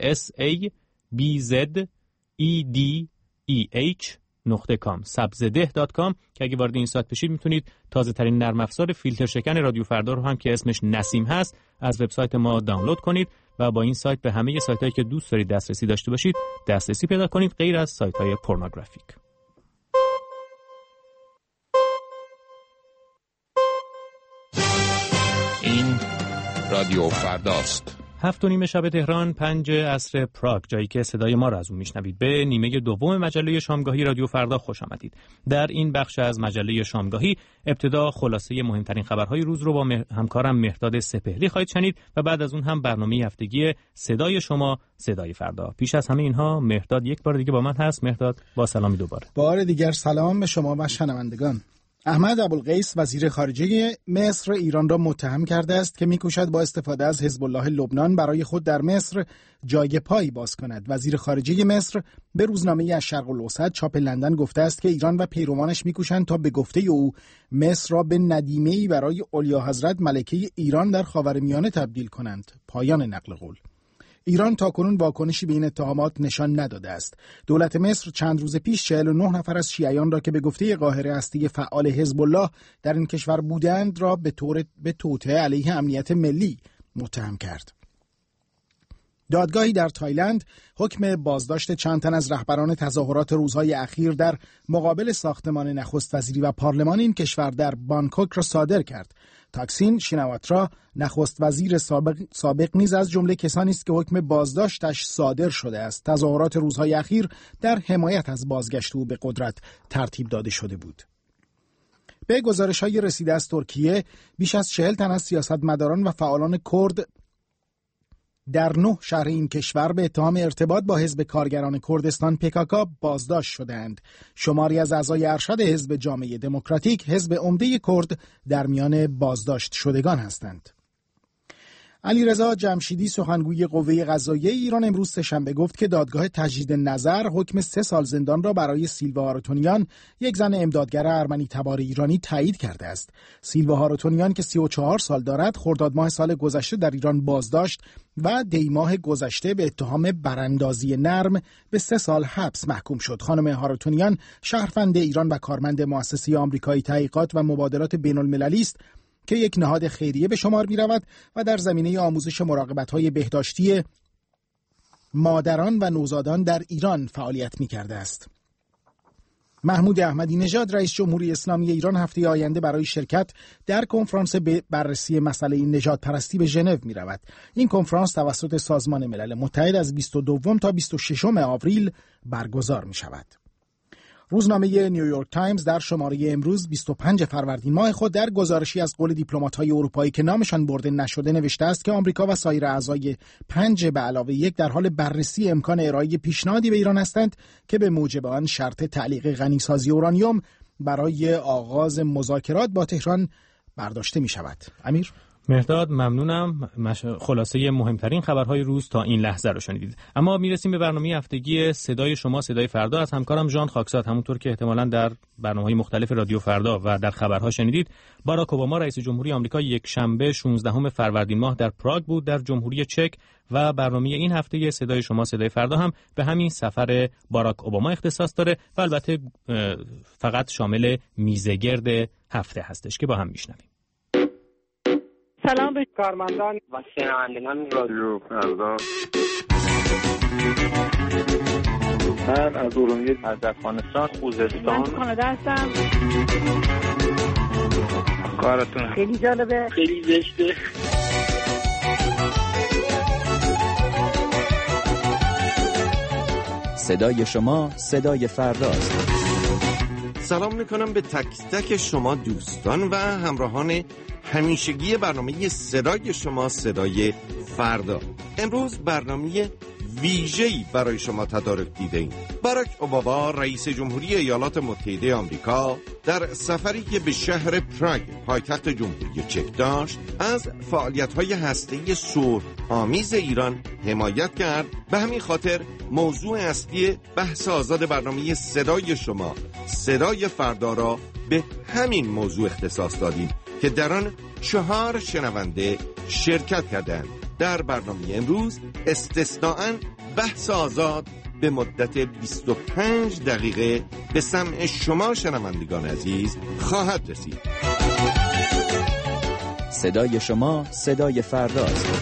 sabzedeh.com sabzedeh.com که اگه وارد این سایت بشید میتونید تازه ترین نرم افزار فیلتر شکن رادیو فردا رو هم که اسمش نسیم هست از وبسایت ما دانلود کنید و با این سایت به همه سایت‌هایی که دوست دارید دسترسی داشته باشید دسترسی پیدا کنید، غیر از سایت‌های پورنوگرافیک. این رادیو فرداست. 7:30 شب تهران، 5 عصر پراگ، جایی که صدای ما را از اون میشنوید. به نیمه دوم مجله شامگاهی رادیو فردا خوش آمدید. در این بخش از مجله شامگاهی ابتدا خلاصه مهمترین خبرهای روز رو با همکارم مهرداد سپهری خواهید شنید و بعد از اون هم برنامه هفتگی صدای شما صدای فردا. پیش از همه اینها مهرداد یک بار دیگه با من هست. مهرداد، با سلامی دوباره. بار دیگر سلام به شما و شنوندگان. احمد ابوالقیس وزیر خارجه مصر ایران را متهم کرده است که می‌کوشد با استفاده از حزب الله لبنان برای خود در مصر جای پایی باز کند. وزیر خارجه مصر به روزنامه الشرق الاوسط چاپ لندن گفته است که ایران و پیروانش می‌کوشند تا به گفته او مصر را به ندیمه‌ای برای اعلیحضرت ملکه ایران در خاورمیانه تبدیل کنند. پایان نقل قول. ایران تاکنون واکنشی به این اتهامات نشان نداده است. دولت مصر چند روز پیش 49 نفر از شیعیان را که به گفته قاهره هستی فعال حزب الله در این کشور بودند را به توطئه علیه امنیت ملی متهم کرد. دادگاهی در تایلند حکم بازداشت چند تن از رهبران تظاهرات روزهای اخیر در مقابل ساختمان نخست وزیری و پارلمان این کشور در بانکوک را صادر کرد. تاکسین شیناواترا نخست وزیر سابق نیز از جمله کسانی است که حکم بازداشتش صادر شده است. تظاهرات روزهای اخیر در حمایت از بازگشت او به قدرت ترتیب داده شده بود. به گزارش‌های رسیده از ترکیه بیش از 40 تن از سیاستمداران و فعالان کرد در 9 شهر این کشور به اتهام ارتباط با حزب کارگران کردستان PKK بازداشت شدند. شماری از اعضای ارشد حزب جامعه دموکراتیک، حزب عمده کرد، در میان بازداشت شدگان هستند. علیرضا جمشیدی سخنگوی قوه قضاییه ایران امروز سه‌شنبه گفت که دادگاه تجدید نظر حکم 3 سال زندان را برای سیلوا هارتونیان، یک زن امدادگر ارمنی تبار ایرانی، تایید کرده است. سیلوا هارتونیان که 34 سال دارد، خرداد ماه سال گذشته در ایران بازداشت و دی ماه گذشته به اتهام براندازی نرم به 3 سال حبس محکوم شد. خانم هارتونیان شهروند ایران و کارمند مؤسسه آمریکایی تحقیقات و مبادلات بین‌المللی است که یک نهاد خیریه به شمار می رود و در زمینه آموزش مراقبت‌های بهداشتی مادران و نوزادان در ایران فعالیت می کرده است. محمود احمدی نژاد رئیس جمهوری اسلامی ایران هفته آینده برای شرکت در کنفرانس بررسی مسئله نژاد پرستی به ژنو می رود. این کنفرانس توسط سازمان ملل متحد از 22 تا 26 آوریل برگزار می شود. روزنامه نیویورک تایمز در شماره امروز 25 فروردین ماه خود در گزارشی از قول دیپلمات‌های اروپایی که نامشان برده نشده نوشته است که آمریکا و سایر اعضای 5 به علاوه 1 در حال بررسی امکان ارائه پیشنهادی به ایران هستند که به موجب آن شرط تعلیق غنیسازی اورانیوم برای آغاز مذاکرات با تهران برداشته می شود. امیر؟ مهرداد، ممنونم. خلاصه مهمترین خبرهای روز تا این لحظه رو شنیدید. اما میرسیم به برنامه هفتگی صدای شما صدای فردا از همکارم ژان خاکساد. همونطور که احتمالاً در برنامه‌های مختلف رادیو فردا و در خبرها شنیدید، باراک اوباما رئیس جمهوری آمریکا یک شنبه 16 فروردین ماه در پراگ بود در جمهوری چک و برنامه این هفته صدای شما صدای فردا هم به همین سفر باراک اوباما اختصاص داره و البته فقط شامل میزگرد هفته هستش که با هم میشنویم. سلام به کارمندان و شنوندگان رادیو فردا. من از ارومیه، از افغانستان، خوزستان، من کانادا هستم. کارتون خیلی جالبه، خیلی زشته. صدای شما صدای فرداست. سلام میکنم به تک تک شما دوستان و همراهان همیشگی برنامه صدای شما صدای فردا. امروز برنامه ویژه‌ای برای شما تدارک دیده‌ایم. باراک اوباما رئیس جمهوری ایالات متحده آمریکا در سفری که به شهر پراگ پایتخت جمهوری چک داشت از فعالیت‌های هسته‌ای صلح‌آمیز ایران حمایت کرد. به همین خاطر موضوع اصلی بحث آزاد برنامه صدای شما صدای فردا را به همین موضوع اختصاص دادیم که در آن 4 شنونده شرکت کردند. در برنامه امروز استثناءً بحث آزاد به مدت 25 دقیقه به سمع شما شنوندگان عزیز خواهد رسید. صدای شما صدای فرداست.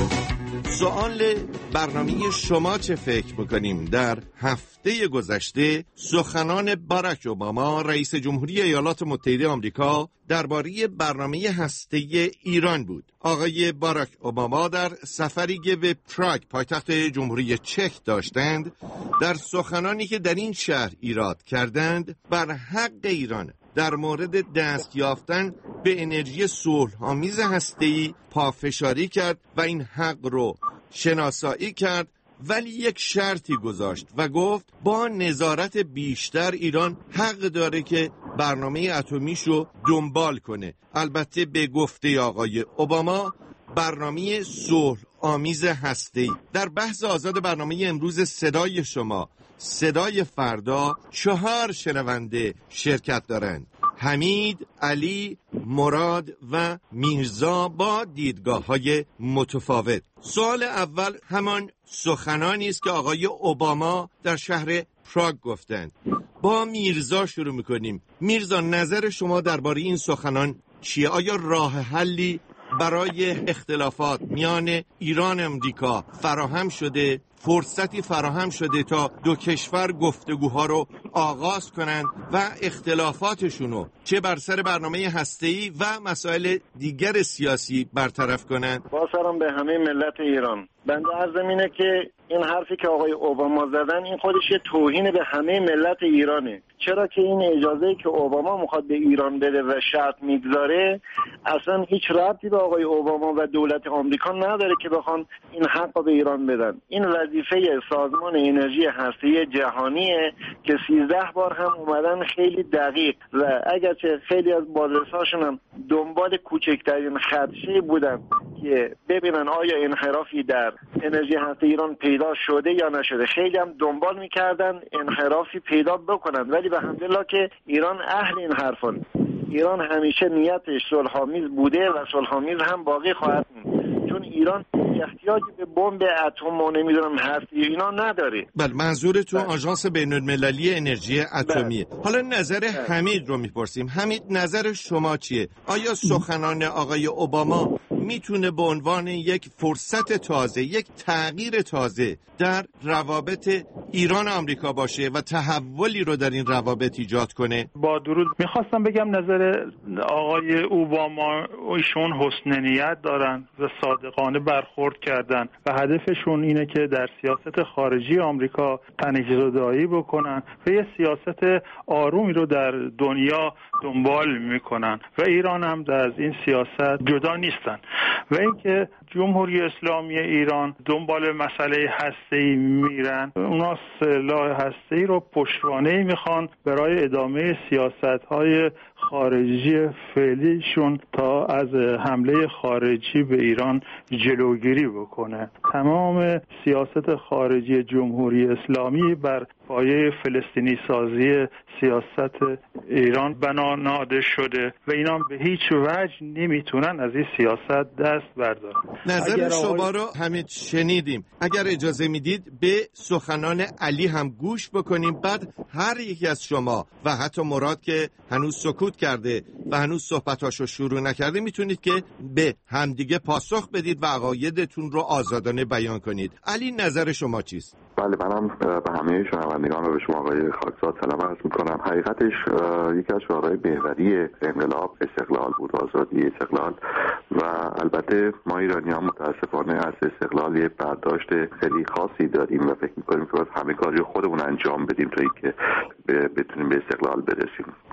سوال برنامه شما چه فکر میکنیم؟ در هفته گذشته سخنان باراک اوباما رئیس جمهوری ایالات متحده آمریکا درباره برنامه هسته‌ای ایران بود. آقای باراک اوباما در سفری که به پراگ پایتخت جمهوری چک داشتند در سخنانی که در این شهر ایراد کردند بر حق ایران در مورد دست یافتن به انرژی صلح‌آمیز هسته‌ای پافشاری کرد و این حق رو شناسایی کرد، ولی یک شرطی گذاشت و گفت با نظارت بیشتر ایران حق داره که برنامه اتمیشو دنبال کنه. البته به گفته آقای اوباما برنامه صلح‌آمیز هسته‌ای. در بحث آزاد برنامه امروز صدای شما صدای فردا 4 شنونده شرکت دارند: حمید، علی، مراد و میرزا با دیدگاه‌های متفاوت. سوال اول همان سخنانی است که آقای اوباما در شهر پراگ گفتند. با میرزا شروع می‌کنیم. میرزا، نظر شما درباره این سخنان چیه؟ آیا راه حلی برای اختلافات میان ایران و آمریکا فراهم شده؟ فرصتی فراهم شده تا دو کشور گفتگوها رو آغاز کنند و اختلافاتشونو چه بر سر برنامه هسته‌ای و مسائل دیگر سیاسی برطرف کنند؟ با سلام به همه ملت ایران. بنده عرضم اینه که این حرفی که آقای اوباما زدن این خودش یه توهین به همه ملت ایرانه. چرا که این اجازه‌ای که اوباما میخواد به ایران بده و شرط میگذاره اصلا هیچ ربطی به آقای اوباما و دولت آمریکا نداره که بخوان این حق به ایران بدن. این وظیفه سازمان انرژی هسته‌ای جهانیه که 13 بار هم اومدن خیلی دقیق و اگرچه خیلی از بازرساشون هم دنبال کوچکترین خدشه بودن که ببینن آیا انحرافی در انرژی هسته‌ای ایران پیدا شده یا نشده، خیلی هم دنبال میکردن انحرافی پیدا بکنن، ولی به الحمدلله که ایران اهل این حرفان. ایران همیشه نیتش صلح‌آمیز بوده و صلح‌آمیز هم باقی خواهد موند، چون ایران احتیاجی به بمب اتم و نمیدونم هستی اینا نداره. بله، منظورتون آژانس بین‌المللی انرژی اتمیه. حالا نظر حمید رو میپرسیم. حمید، نظر شما چیه؟ آیا سخنان آقای اوباما میتونه به عنوان یک فرصت تازه، یک تغییر تازه در روابط ایران و آمریکا باشه و تحولی رو در این روابط ایجاد کنه؟ با درود. میخواستم بگم نظر آقای اوباما ایشون حسن نیت دارن و صادقانه برخورد کردن و هدفشون اینه که در سیاست خارجی آمریکا تنش‌زدایی بکنن و یه سیاست آرومی رو در دنیا دنبال میکنن و ایران هم از این سیاست جدا نیستن. و اینکه جمهوری اسلامی ایران دنبال مسئله هسته‌ای میرن، اونا سلاح هسته‌ای رو پشتوانه‌ای میخوان برای ادامه سیاست‌های خارجی فعلیشون تا از حمله خارجی به ایران جلوگیری بکنه. تمام سیاست خارجی جمهوری اسلامی بر پایه فلسطینی سازی سیاست ایران بنا نهاده شده و اینا به هیچ وجه نمیتونن از این سیاست دست بردارن. نظر شما رو همین شنیدیم. اگر اجازه میدید به سخنان علی هم گوش بکنیم، بعد هر یکی از شما و حتی مراد که هنوز سکوت کرده و هنوز صحبتاشو شروع نکرده میتونید که به همدیگه پاسخ بدید و عقایدتون رو آزادانه بیان کنید. علی، نظر شما چیست؟ بله، منم به همه شنوندگان و به شما آقای خاکزاد سلام عرض میکنم. حقیقتش یکی از شعارهای محوری انقلاب استقلال بود، آزادی، استقلال. و البته ما ایرانی‌ها متاسفانه از استقلال یه برداشت خیلی خاصی داریم و فکر میکنیم که باید همه کاری خودمون انجام بدیم تا اینکه بتونیم به استقلال برسیم.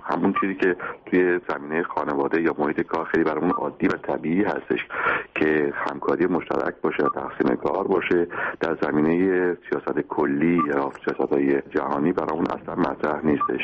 همون چیزی که توی زمینه خانواده یا محیط کار خیلی برامون عادی و طبیعی هستش که همکاری مشترک باشه و تقسیم کار باشه، در زمینه سیاست کلی یا سیاست‌های جهانی برامون اصلا مطرح نیستش.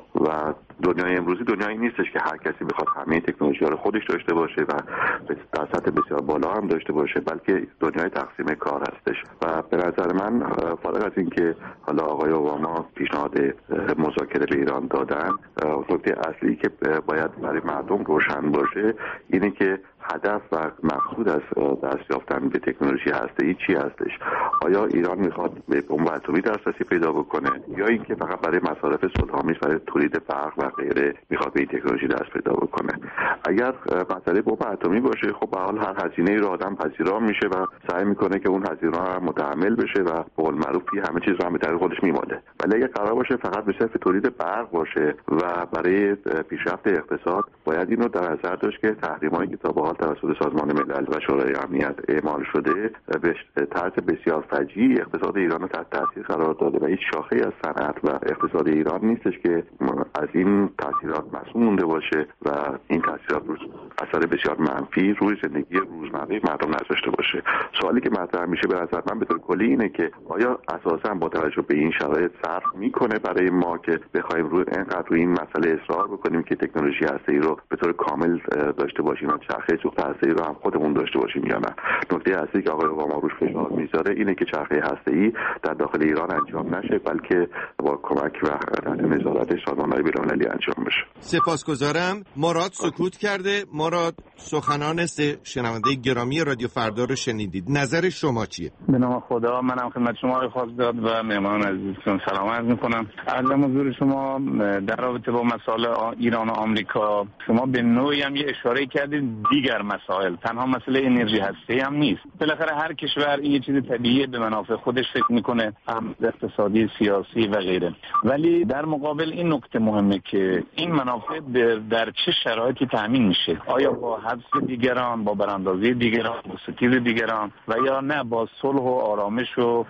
و دنیای امروزی دنیایی نیستش که هر کسی بخواد همه تکنولوژی‌ها رو خودش داشته باشه و در سطح بسیار بالا هم داشته باشه، بلکه دنیای تقسیم کار هستش. و به نظر من فارغ از این که حالا آقای اوباما پیشنهاد مذاکره به ایران دادن، نکته اصلی که باید برای مردم روشن باشه اینه که هدف و مقصود از دست یافتن به تکنولوژی هسته‌ای چی هستش؟ آیا ایران میخواد به بمب اتمی دسترسی پیدا بکنه یا اینکه فقط برای مصارف صلح‌آمیز برای تولید برق و غیره میخواد به این تکنولوژی دست پیدا بکنه؟ اگر مسئله بمب اتمی باشه، خب به حال هر هزینه‌ای رو آدم پذیرا میشه و سعی میکنه که اون هزینه رو متحمل بشه و به قول معروف همه چیز رو هم به طریق خودش میماله. ولی اگه قرار باشه فقط به صرف تولید برق باشه و برای پیشرفت اقتصاد، باید اینو در نظر داشت که تحریمایی که تا به حال توسط سازمان ملل و شورای امنیت اعمال شده به طرز بسیار فجیعی اقتصاد ایران رو تحت تاثیر قرار داده و هیچ شاخه‌ای از صنعت و اقتصاد ایران نیستش که از این تاثیرات معصوم مونده باشه و این تاثیرات اثر بسیار منفی روی زندگی روزمره مردم نذاشته باشه. سوالی که مطرح میشه به نظر من به طور کلی اینه که آیا اساساً با توجه به این شرایط صرف میکنه برای ما که بخوایم اینقدر روی این مسئله اصرار بکنیم که تکنولوژی هسته‌ای رو به طور کامل داشته باشیم و چرخه سوخت هسته‌ای رو هم خودمون داشته باشیم یا نه؟ نکته اصلی که آقای اوباما روش فشار میذاره اینه که چرخه هسته‌ای در داخل ایران انجام نشه، بلکه با کمک و تحت نظارت سازمان‌های بین‌المللی انجام بشه. سپاسگزارم. مراد سکوت کرده. مراد، سخنان شنونده گرامی رادیو فردا رو شنیدید. نظر شما چیه؟ به نام خدا، منم خدمت شما خواستگار و مهمان عزیزتون سلام عرض می‌کنم. عرضم حضور شما در رابطه با مسائل ایران و آمریکا، شما به نوعی هم یه اشاره کردید دیگر مسائل، تنها مسئله انرژی هسته‌ای هم نیست. بالاخره هر کشور یه چیز طبیعیه به منافع خودش فکر میکنه، هم اقتصادی، سیاسی و غیره. ولی در مقابل این نکته مهمه که این منافع در چه شرایطی تامین میشه؟ آیا با حذف دیگران، با براندازی دیگران، با ستیز دیگران و یا نه با صلح و آرامش و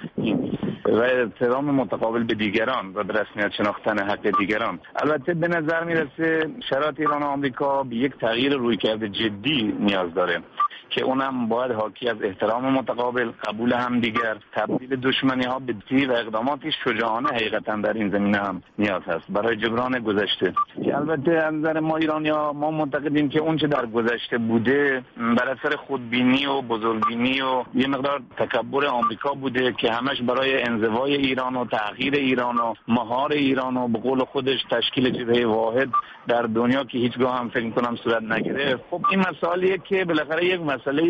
احترام متقابل به دیگران و به رسمیت شناختن حق دیگران؟ البته به نظر میرسه شرایط ایران و آمریکا به یک تغییر رویکرد جدی نیاز داره که اونم باید حاکی از احترام متقابل، قبول همدیگر، تبدیل دشمنی‌ها به تیر و اقداماتی شجاعانه حقیقتا در این زمینه هم نیاز هست برای جبران گذشته. که البته از نظر ما ایرانی‌ها ما معتقدیم که اون چه در گذشته بوده بر اثر خودبینی و بزرگبینی و یه مقدار تکبر آمریکا بوده که همش برای انزوای ایران و تغییر ایران و مهار ایران و به قول خودش تشکیل جبهه واحد در دنیا که هیچگاه هم فکر می‌کنم صورت نگرفت. خب این مسائلیه که بالاخره یک مسئله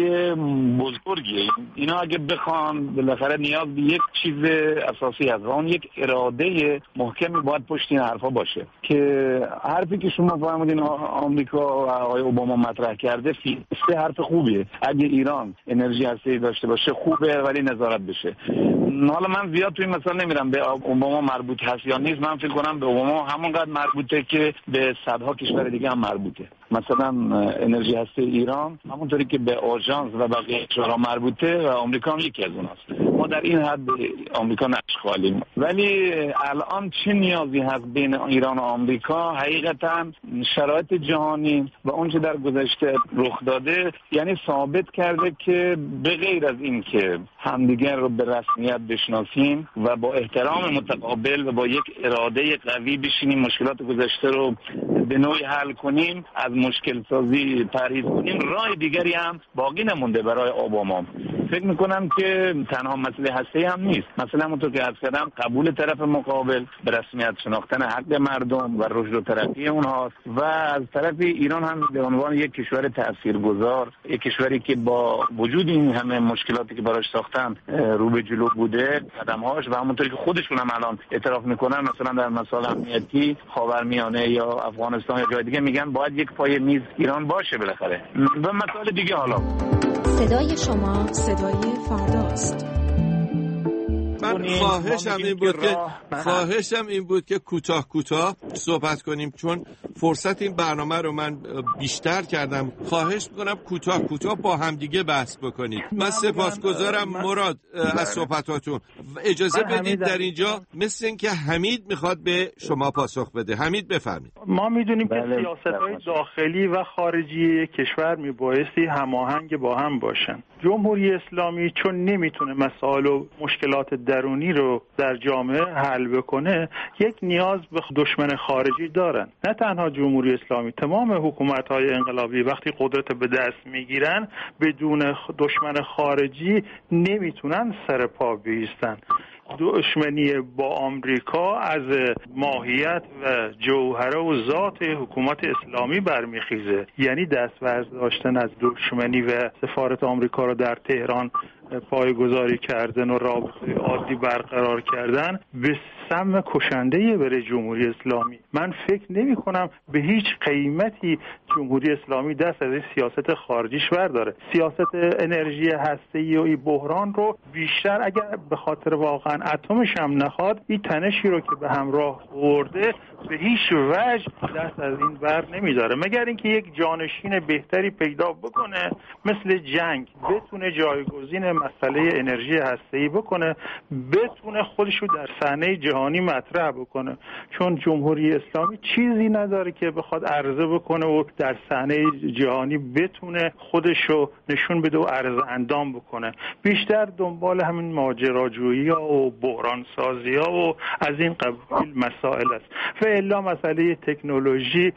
بزرگیه. اینا اگه بخوان بالاخره نیاز به یک چیز اساسی هست و اون یک اراده محکمی باید پشت این حرفا باشه. که حرفی که شما فرمودین آمریکا و آقای اوباما مطرح کرده فیلسوفی حرف خوبیه. اگه ایران انرژی هسته‌ای داشته باشه خوبه، ولی نظارت بشه. حالا من زیاد توی این مسئله نمیرم به اوباما مربوط هست یا نیست. من فکر کنم به اوباما همونقدر مربوطه که به صدها کشور دیگه هم مربوطه. مثلا انرژی هسته ایران همونطوری که به آژانس و بقیه کشورها مربوطه و آمریکا هم یکی از اوناست. ما در این حد آمریکا نشخالیم. ولی الان چه نیازی هست بین ایران و آمریکا؟ حقیقتا شرایط جهانی و اون چه در گذشته رخ داده یعنی ثابت کرده که به غیر از این که همدیگر رو به رسمیت بشناسیم و با احترام متقابل و با یک اراده قوی بشینیم مشکلات گذشته رو به نوعی حل کنیم، از مشکل سازی پرهیز کنیم، راه دیگری هم باقی نمونده برای اوباما. فکر میکنم که تنها مسئله هسته‌ای هم نیست. مثلا همونطور که عرض کردم قبول طرف مقابل، به رسمیت شناختن حق مردم و رشد و ترقی اونهاست و از طرف ایران هم به عنوان یک کشور تاثیرگذار، یک کشوری که با وجود این همه مشکلاتی که براش ساختن رو به جلو بوده، قدم‌هاش و همونطوری که خودشون هم الان اعتراف میکنن مثلا در مسائل امنیتی خاورمیانه یا افغانستان یا جای دیگه میگن باید یک پای میز ایران باشه بالاخره و مسائل دیگه. حالا صدای شما صدای فرداست. من خواهشم این بود که کوتاه صحبت کنیم چون فرصت این برنامه رو من بیشتر کردم. خواهش میکنم کوتاه با همدیگه بحث بکنید. من سپاسگزارم مراد از صحبتاتون. اجازه بدید در اینجا مثل این که حمید میخواد به شما پاسخ بده. حمید بفرمایید. ما میدونیم که سیاست‌های داخلی و خارجی کشور میبایستی هماهنگ با هم باشن. جمهوری اسلامی چون نمیتونه مسائل و مشکلات درونی رو در جامعه حل بکنه، یک نیاز به دشمن خارجی دارن. نه تنها جمهوری اسلامی، تمام حکومت‌های انقلابی وقتی قدرت به دست میگیرن بدون دشمن خارجی نمیتونن سر پا بایستن. دشمنی با آمریکا از ماهیت و جوهره و ذات حکومت اسلامی برمیخیزه. یعنی دست برداشتن از دشمنی و سفارت آمریکا را در تهران پایه‌گذاری کردن و رابطه عادی برقرار کردن به سم کشنده‌ای برای جمهوری اسلامی. من فکر نمی‌کنم به هیچ قیمتی جمهوری اسلامی دست از این سیاست خارجیش برداره. سیاست انرژی هسته‌ای و این بحران رو بیشتر اگر به خاطر واقعا اتمش هم نخواد، این تنشی رو که به همراه آورده به هیچ وجه دست از این بر نمی‌داره، مگر اینکه یک جانشین بهتری پیدا بکنه، مثل جنگ بتونه جایگزین مسئله انرژی هسته‌ای بکنه، بتونه خودش رو در صحنه جهانی مطرح بکنه. چون جمهوری اسلامی چیزی نداره که بخواد عرضه بکنه و در صحنه جهانی بتونه خودش رو نشون بده و عرضه اندام بکنه. بیشتر دنبال همین ماجراجویی‌ها و بحران‌سازی‌ها و از این قبیل مسائل است. و الا مسئله تکنولوژی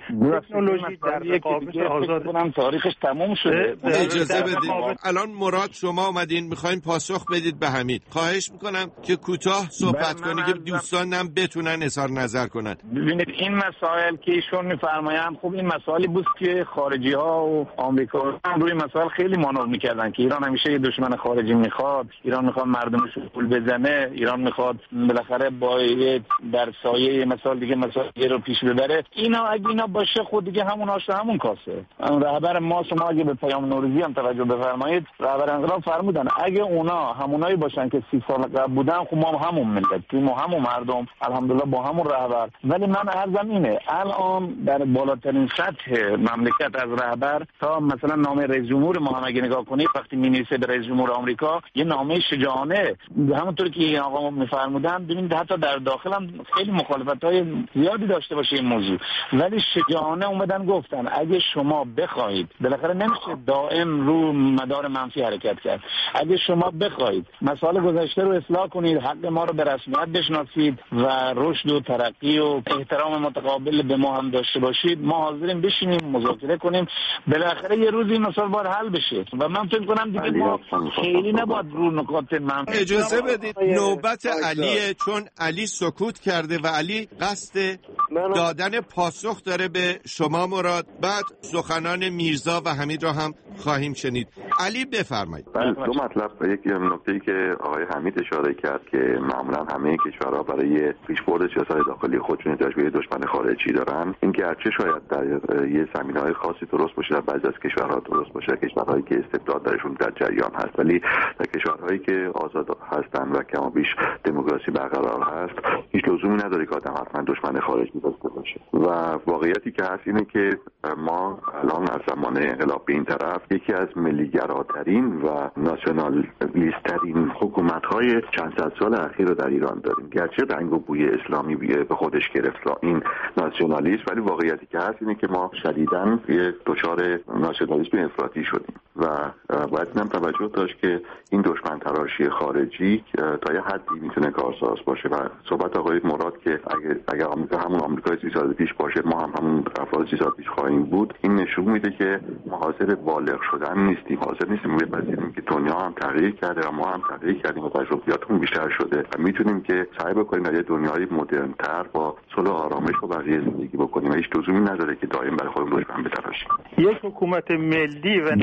در رقابت آزاد تاریخش تموم شده. اجازه بدید الان مراد شما اومدین میخواین پاسخ بدید به حمید. خواهش میکنم که کوتاه صحبت کنید که دوستانم بتونن اظهار نظر کنن. ببینید این مسائل که ایشون میفرمایند، خب این مسائلی بود که خارجی ها و آمریکا روی مسائل خیلی مانور میکردن که ایران همیشه یه دشمن خارجی میخواد، ایران میخواد مردمش رو پول بزنه، ایران میخواد بالاخره با در سایه مسائل دیگه مسائل رو پیش ببره. اینا باشه خود دیگه همون آش همون کاسه. رهبر ما شما اگه به پیام نوروزی هم توجه بفرمایید، رهبر انقلاب فرمودن اگه اونا همونایی باشن که 30 سال قبل بودن، خب ما همون ملت، ما همون مردم، الحمدلله با همون رهبر. ولی من عرضم اینه الان در بالاترین سطح مملکت از رهبر تا مثلا نامه رئیس جمهور ما هم اگه نگاه کنید، وقتی می‌نویسه به رئیس جمهور آمریکا یه نامه شجاعانه، همونطور که این آقا می‌فرمودن، ببینید حتی در داخل هم خیلی مخالفت‌های زیادی داشته باشه این موضوع، ولی شجاعانه اومدن گفتن اگه شما بخواید، بالاخره نمیشه دائم رو مدار منفی حرکت کرد، اگه شما بخواید مسائل گذشته رو اصلاح کنید، حق ما رو به رسمیت بشناسید و رشد و ترقی و احترام متقابل به ما هم داشته باشید، ما حاضریم بشینیم مذاکره کنیم، بالاخره یه روزی این مسائل باید حل بشه. و من فکر کنم دیگه ما خیلی نباید رو نکات منفی. اجازه بدید نوبت علیه، چون علی سکوت کرده و علی قصد دادن پاسخ داره به شما مراد، بعد سخنان میرزا و حمید را هم خواهیم شنید. علی بفرمایید. دو مطلب. یک نکته‌ای که آقای حمید اشاره کرد که معمولا همه کشورها برای پیشبرد سیاست داخلی خودشون احتیاج به دشمن خارجی دارن. این گرچه شاید در یه زمینه‌های خاصی درست باشه، در بعضی از کشورها درست باشه، کشورهایی که استبداد درشون در جریان هست، ولی در کشورهایی که آزاد هستن و کم و بیش دموکراسی برقرار هست، هیچ لزومی نداره که آدم حتما دشمن خارجی داشته باشه. و واقعیتی که هست اینه که ما الان از زمان انقلاب به این طرف یکی از ملیگراترین و ناسیونالیست‌ترین حکومت‌های چند صد سال اخیر رو در ایران داریم. گرچه رنگ و بوی اسلامی به خودش گرفت این ناسیونالیسم، ولی واقعیتی که هست اینه که ما شدیداً دچار ناسیونالیسم افراطی شدیم و باید هم توجه داشت که این دشمن تراشی خارجی تا یه حدی میتونه کارساز باشه. و صحبت آقای مراد که اگر آمریکا همون آمریکای 30 سال پیش باشه، ما هم همون افراد 30 سال پیش خواهیم بود، این نشون میده که ما حاضر بالغ شدن نیستیم، حاضر نیستیم بپذیریم که دنیا هم تغییر کرده و ما هم تغییر کردیم و تجربیاتمون بیشتر شده و میتونیم که سعی بکنیم در یه دنیای مدرن‌تر با صلح و آرامش و بقیه زندگی بکنیم و هیچ لزومی نداره که دائم برای خودمون دشمن بتراشیم. یک حکومت ملی و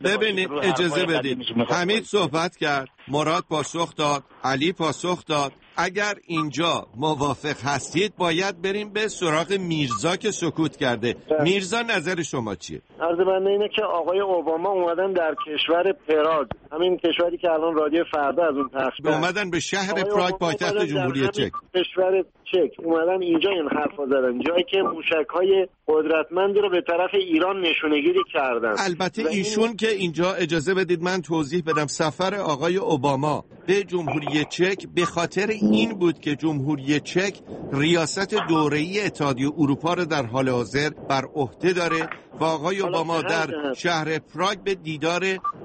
ببینید اجازه بدید. حمید صحبت کرد، مراد پاسخ داد، علی پاسخ داد. اگر اینجا موافق هستید باید بریم به سراغ میرزا که سکوت کرده. میرزا نظر شما چیه؟ عرض بنده اینه که آقای اوباما اومدن در کشور پراگ، همین کشوری که الان رادیو فردا از اون پخش کرد، اومدن به شهر پراگ پایتخت جمهوری چک، کشور چک اومدن اینجا این حرفا زدن، جایی که موشک‌های قدرتمندی رو به طرف ایران نشونگیری کردن. البته ایشون که اینجا اجازه بدید من توضیح بدم، سفر آقای اوباما به جمهوری چک به خاطر این بود که جمهوری چک ریاست دوره‌ای اتحادیه اروپا رو در حال حاضر بر عهده داره و آقای اوباما در شهر پراگ به دیدار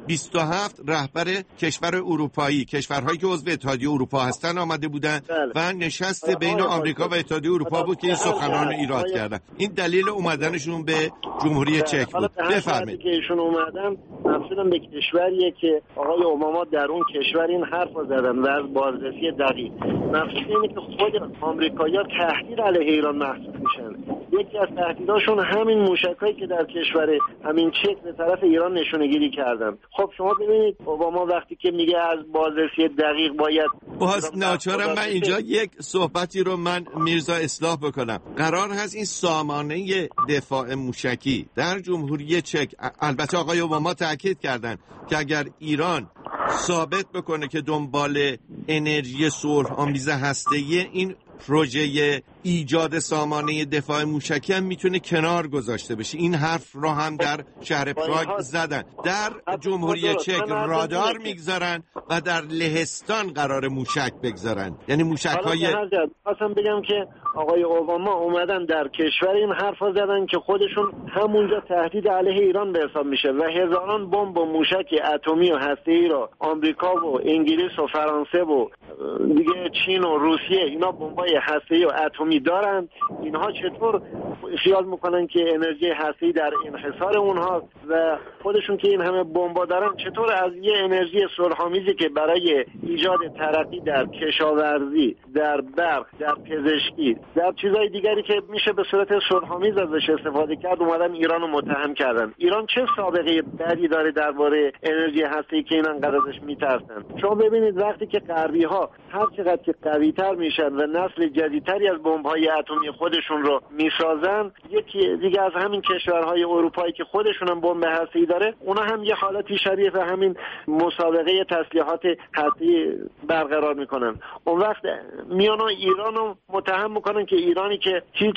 27 رهبر کشور اروپایی، کشورهایی که عضو اتحادیه اروپا هستن آمده بودن و نشست بین آمریکا و اتحادیه اروپا بود که این سخنان رو ایراد کردن. این دلیل اومدنشون به جمهوری چک بود. بفرمایید. که ایشون اومدن مثلا به کشوریه که آقای اوباما در اون کشور این حرفو زدن و از بازرسی دقیق مقصود اینه که خود آمریکایی‌ها تهدید علیه ایران محسوب میشن. یکی از تهدیداشون همین موشکایی که در کشور همین چک به طرف ایران نشونگیری کردن. خب شما ببینید اوباما وقتی که میگه از بازرسی دقیق باید، باز ناچارم من اینجا یک صحبتی رو من میرزا اصلاح بکنم. قرار هست این سامانه دفاع موشکی در جمهوری چک، البته آقای اوباما تاکید کردن که اگر ایران ثابت بکنه که دنبال انرژی صلح آمیز هسته‌ای، این پروژه ایجاد سامانه دفاع موشکی هم میتونه کنار گذاشته بشه. این حرف رو هم در شهر پراگ زدن. در جمهوری چک رادار میگذارن و در لهستان قرار موشک بگذارن، یعنی موشک‌های. خواستم بگم که آقای اوباما اومدن در کشور این حرفا زدن که خودشون همونجا تهدید علیه ایران به حساب میشه و هزاران بمب و موشک اتمی و هسته‌ای رو آمریکا و انگلیس و فرانسه و دیگه چین و روسیه اینا بمبای هسته‌ای و اتمی دارن. اینها چطور خیال میکنن که انرژی هسته‌ای در انحصار اونها و خودشون که این همه بمبا دارن چطور از یه انرژی صلح‌آمیزی که برای ایجاد ترقی در کشاورزی، در برق، در پزشکی، در چیزهای دیگری که میشه به صورت صلح‌آمیز ازش استفاده کرد، اومدن ایران رو متهم کردن. ایران چه سابقه بدی داره درباره انرژی هسته‌ای که اینا ازش میترسن؟ شما ببینید وقتی که غربی‌ها هر چقدر که قوی‌تر میشن و نسل جدیدتری از بمب‌های اتمی خودشون رو میسازن، یکی دیگه از همین کشورهای اروپایی که خودشون هم بمب هسته‌ای داره، اونا هم یه حالتی شبیه به همین مسابقه تسلیحات هسته‌ای برقرار میکنن. اون وقت میان ایران رو متهم میکنن که ایرانی که هیچ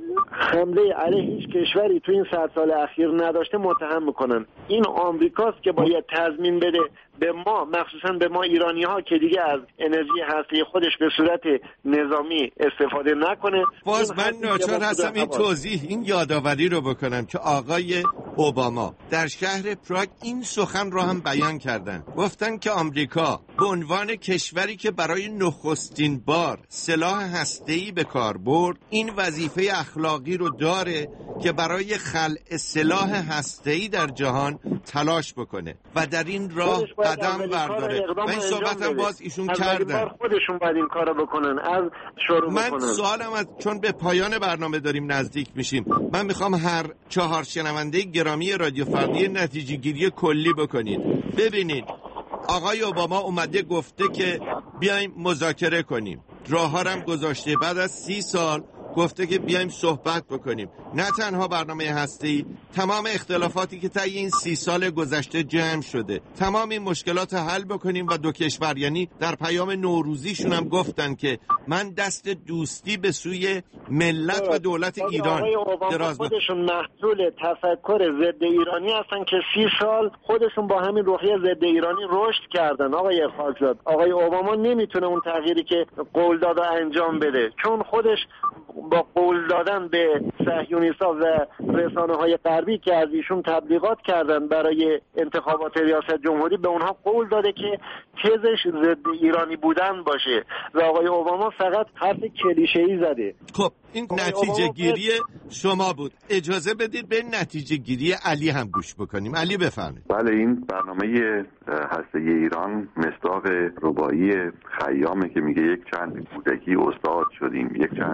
حمله علیه هیچ کشوری تو این 100 سال اخیر نداشته متهم میکنن. این آمریکاست که باید تضمین بده به ما، مخصوصا به ما ایرانی ها، که دیگه از انرژی هسته‌ای خودش به صورت نظامی استفاده نکنه. باز من ناچار هستم این توضیح، این یادآوری رو بکنم که آقای اوباما در شهر پراگ این سخن رو هم بیان کردن. گفتن که آمریکا به عنوان کشوری که برای نخستین بار سلاح هسته‌ای به کار برد، این وظیفه اخلاقی رو داره که برای خلع سلاح هسته‌ای در جهان تلاش بکنه و در این راه قدم برداره. و این صحبت هم باز ایشون کردن. خودشون باید این کارو بکنن، از شروع بکنن. من سوالم از، چون به پایان برنامه داریم نزدیک میشیم، من میخوام هر 4 شنونده گرامی رادیو فردی نتیجه گیری کلی بکنید. ببینید آقای اوباما اومده گفته که بیایم مذاکره کنیم، راه ها هم گذاشته، بعد از 30 سال گفته که بیایم صحبت بکنیم، نه تنها برنامه هسته‌ای، تمام اختلافاتی که طی این 30 سال گذشته جمع شده، تمام این مشکلات حل بکنیم و دو کشور، یعنی در پیام نوروزیشون هم گفتن که من دست دوستی به سوی ملت و دولت ایران دراز میکنم. خودشون محصول تفکر ضد ایرانی هستن که 30 سال خودشون با همین روحیه ضد ایرانی رشد کردن. آقای خاکزاد، آقای اوباما نمیتونه اون تغییری که قول داد انجام بده، چون خودش با قول دادن به صهیونیست‌ها و رسانه‌های غربی که از ایشون تبلیغات کردن برای انتخابات ریاست جمهوری، به اونها قول داده که تزش ضد ایرانی بودن باشه و آقای اوباما فقط حرف کلیشه‌ای زده. خب این نتیجه گیری شما بود. اجازه بدید به نتیجه گیری علی هم گوش بکنیم. علی بفرمایید. بله، این برنامه هسته‌ای ایران مصداق رباعی خیامه که میگه یک چند کودکی استاد شدیم، یک چند استاد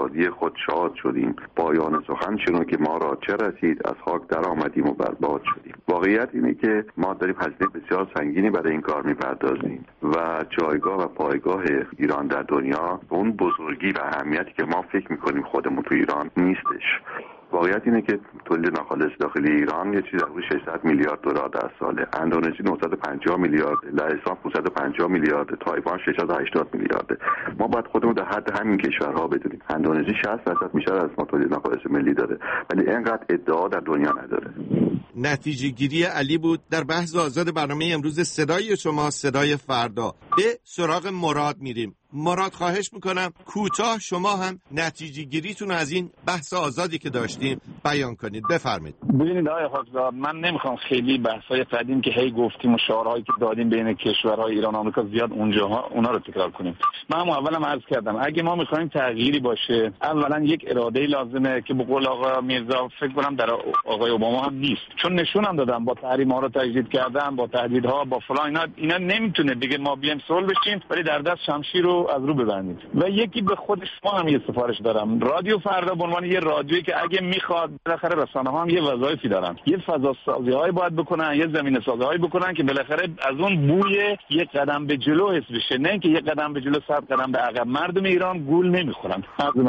آزادی خود شاد شدیم، پایان سخن شنو که ما را چه رسید، از خاک در آمدیم و برباد شدیم. واقعیت اینه که ما داریم هزینه بسیار سنگینی برای این کار میپردازیم و جایگاه و پایگاه ایران در دنیا به اون بزرگی و اهمیتی که ما فکر میکنیم خودمون تو ایران نیستش. واقعیت اینه که تولید ناخالص داخلی ایران یه چیز حدود 600 میلیارد دلار در ساله، اندونزی 950 میلیارد، لهستان 550 میلیارد، تایوان 680 میلیارد. ما باید خودمون در حد همین کشورها بدونیم. اندونزی 60% بیشتر از ما تولید ناخالص ملی داره، ولی اینقدر ادعا در دنیا نداره. نتیجه گیری علی بود در بحث آزاد برنامه امروز صدای شما صدای فردا. به سراغ مراد میریم. مراد خواهش میکنم کوتاه شما هم نتیجه گیریتون از این بحث آزادی که داشتیم بیان کنید. بفرمایید. ببینید آقای خاکزاد، من نمیخوام خیلی بحث‌های قدیم که هی گفتیم و شعارهایی که دادیم بین کشورهای ایران و آمریکا زیاد اونا رو تکرار کنیم. من اولم عرض کردم اگه ما میخوایم تغییری باشه، اولا یک اراده لازمه که به قول آقا میرزا فکر کنم در آقای اوباما هم نیست، چون نشون هم دادم با تحریم‌ها رو تجدید کردن، با تهدیدها، با فلان اینا نمیتونه بگه ما بیایم صلح بشیم ولی در دست شمشیر رو از رو ببندید. و یکی به خود شما هم یه سفارش دارم، رادیو فردا به عنوان یه رادیویی که اگه میخواد بالاخره رسانه‌ها هم یه وظایفی دارن، یه فضا سازی‌هایی باید بکنن، یه زمینه سازی‌هایی بکنن که بالاخره از اون بوی یه قدم به جلو حس بشه، نه اینکه یه قدم به جلو 100 قدم به عقب. مردم ایران گول نمیخورن.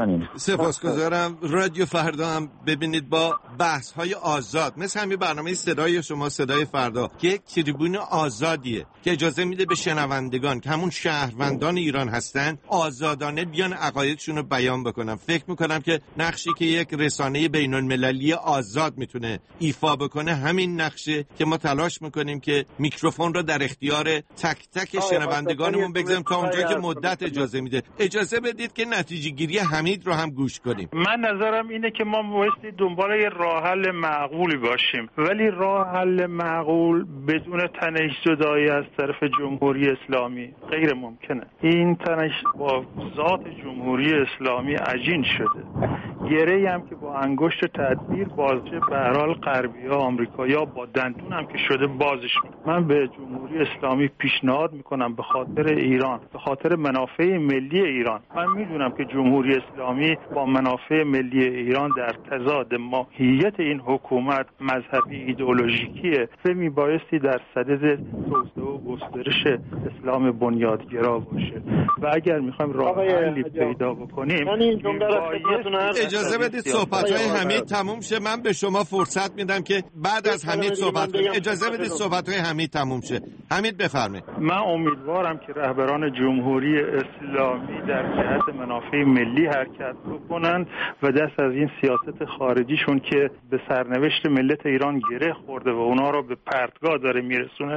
سپاسگزارم. رادیو فردا هم ببینید با بحث‌های آزاد مثل همین برنامه صدای شما صدای فردا که یک تریبون آزادیه که اجازه میده به شنوندگان که همون شهروندان ایران هستن آزادانه بیان عقایدشون رو بیان بکنن. فکر میکنم که نقشی که یک رسانه بین‌المللی آزاد میتونه ایفا بکنه همین نقشه که ما تلاش میکنیم که میکروفون رو در اختیار تک تک شنوندگانمون بگذاریم تا اونجا که مدت اجازه میده. اجازه بدید که نتیجه گیری حمید رو هم گوش کنیم. من نظرم اینه که ما بایستی دنبال یه راه حل معقولی باشیم، ولی راه حل معقول بدون تنش زدایی از طرف جمهوری اسلامی غیر ممکنه. این تنش با ذات جمهوری اسلامی عجین شده. گره‌ای هم که با انگشت تدبیر بازشه به هر حال غربی‌ها آمریکایی‌ها با دندون هم که شده بازش می‌کنن. من به جمهوری اسلامی پیشنهاد میکنم به خاطر ایران، به خاطر منافع ملی ایران. من میدونم که جمهوری اسلامی با منافع ملی ایران در تضاد، ماهیت این حکومت مذهبی ایدئولوژیکیه و میبایستی در صدد توسعه و گسترش اسلام بنیادگرا باشه. و اگر میخوایم راه حلی پیدا بکنیم اجازه بدید صحبت‌های حمید تموم شه. من به شما فرصت میدم که بعد از حمید صحبت کنید. اجازه بدید صحبت‌های حمید تموم شه. حمید بفرمایید. من امیدوارم که رهبران جمهوری اسلامی در جهت منافع ملی حرکت بکنن و دست از این سیاست خارجیشون که به سرنوشت ملت ایران گره خورده و اونا رو به پرتگاه داره میرسونه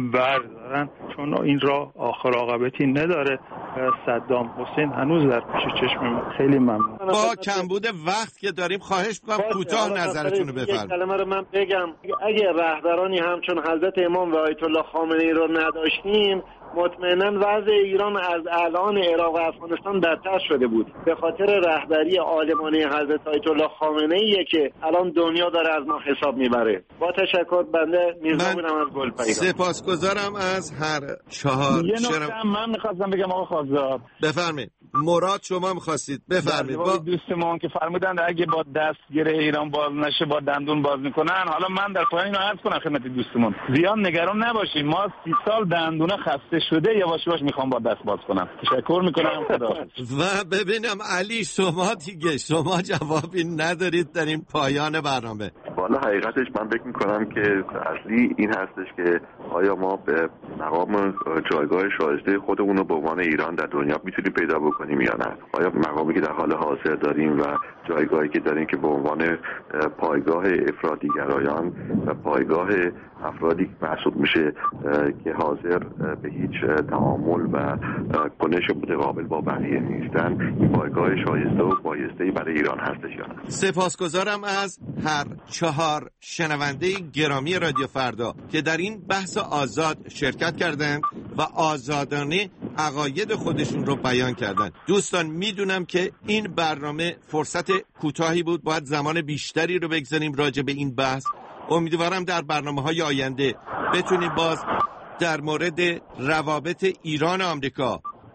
بردارن، چون این راه آخر عاقبتی نداره. صدام حسین هنوز در پیش چشم. خیلی ممنون. با کمبود وقت که داریم خواهش می‌کنم کوتاه نظرتون رو بفرمایید. یک کلمه رو من بگم. اگه رهبرانی همچون حضرت امام و آیت الله خامنه‌ای رو نداشتیم مطمئناً وضع ایران از الان عراق و افغانستان بدتر شده بود. به خاطر رهبری عالمانه حضرت آیت الله خامنه‌ای که الان دنیا داره از ما حساب میبره. با تشکر بنده میرزا بودم از گلپایگان. سپاسگزارم از هر چهار. یه نکته من می‌خواستم بگم آقا خاکزاد. بفرمایید. مراد شما می‌خواستید بفرمایید. با دوستمون که فرمودن اگه با دستگیره ایران باز نشه با دندون باز میکنن. حالا من در پایین اینو عرض کنم خدمت دوستمون، زیاد نگران نباشید. ما 30 سال دندونه خسته شده یواش یواش میخوام با دست باز کنم. تشکر میکنم. خدا. و ببینم علی شما دیگه شما جوابی ندارید در این پایان برنامه. والا حقیقتش من فکر میکنم که اصلی این هستش که آیا ما به مقام جایگاه شایسته خودمون رو به عنوان ایران در دنیا میتونیم پیدا بکنیم یا نه؟ آیا مقامی که در حال حاضر داریم و جایگاهی که داریم که به عنوان پایگاه افراطی‌گرایان و پایگاه افرادی محسوب میشه که حاضر به هیچ تعامل و کنش متقابل با بقیه نیستن، این پایگاه شایسته و بایسته‌ای برای ایران هستش یا نه؟ سپاسگزارم از هر چهار شنونده گرامی رادیو فردا که در این بحث آزاد شرکت کردند و آزادانه عقاید خودشون رو بیان کردن. دوستان میدونم که این برنامه فرصت کوتاهی بود، باید زمان بیشتری رو بگذاریم راجع به این بحث. امیدوارم در برنامه‌های آینده بتونیم باز در مورد روابط ایران و آمریکا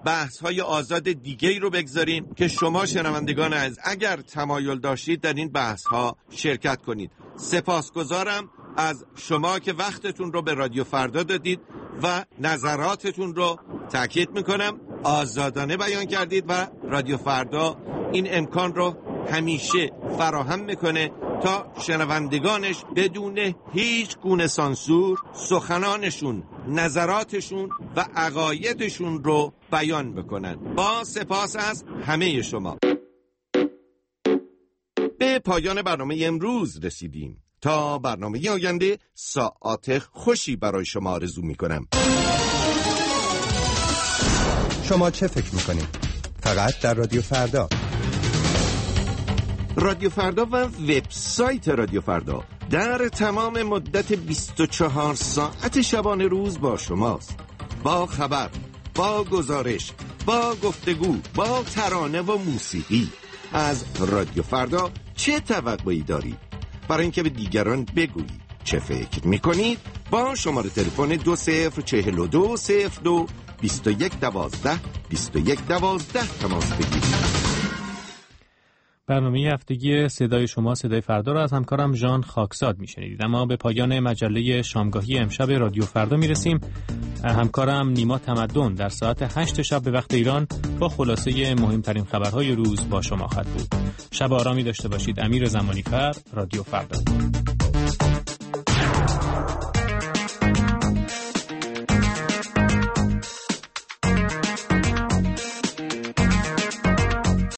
بحث‌های آزاد دیگه‌ای رو بگذاریم که شما شنوندگان عزیز اگر تمایل داشتید در این بحث‌ها شرکت کنید. سپاسگزارم از شما که وقتتون رو به رادیو فردا دادید و نظراتتون رو تاکید میکنم آزادانه بیان کردید و رادیو فردا این امکان رو همیشه فراهم میکنه تا شنوندگانش بدون هیچ گونه سانسور سخنانشون، نظراتشون و عقایدشون رو بیان بکنن. با سپاس از همه شما. به پایان برنامه امروز رسیدیم. تا برنامه آینده ساعات خوشی برای شما آرزو میکنم. شما چه فکر میکنید؟ فقط در رادیو فردا. رادیو فردا و وبسایت رادیو فردا در تمام مدت 24 ساعت شبانه روز با شماست. با خبر، با گزارش، با گفتگو، با ترانه و موسیقی. از رادیو فردا چه توقعی دارید؟ برای اینکه به دیگران بگویید چه فکر میکنید با شماره تلفن 204202 2112 2112 تماس بگیرید. برنامه هفتگی صدای شما صدای فردا را از همکارم ژان خاکزاد میشنیدید. اما به پایان مجله شامگاهی امشب رادیو فردا میرسیم. همکارم نیما تمدن در ساعت 8 شب به وقت ایران با خلاصه مهمترین خبرهای روز با شما خواهد بود. شب آرامی داشته باشید. امیر زمانیفر، رادیو فردا.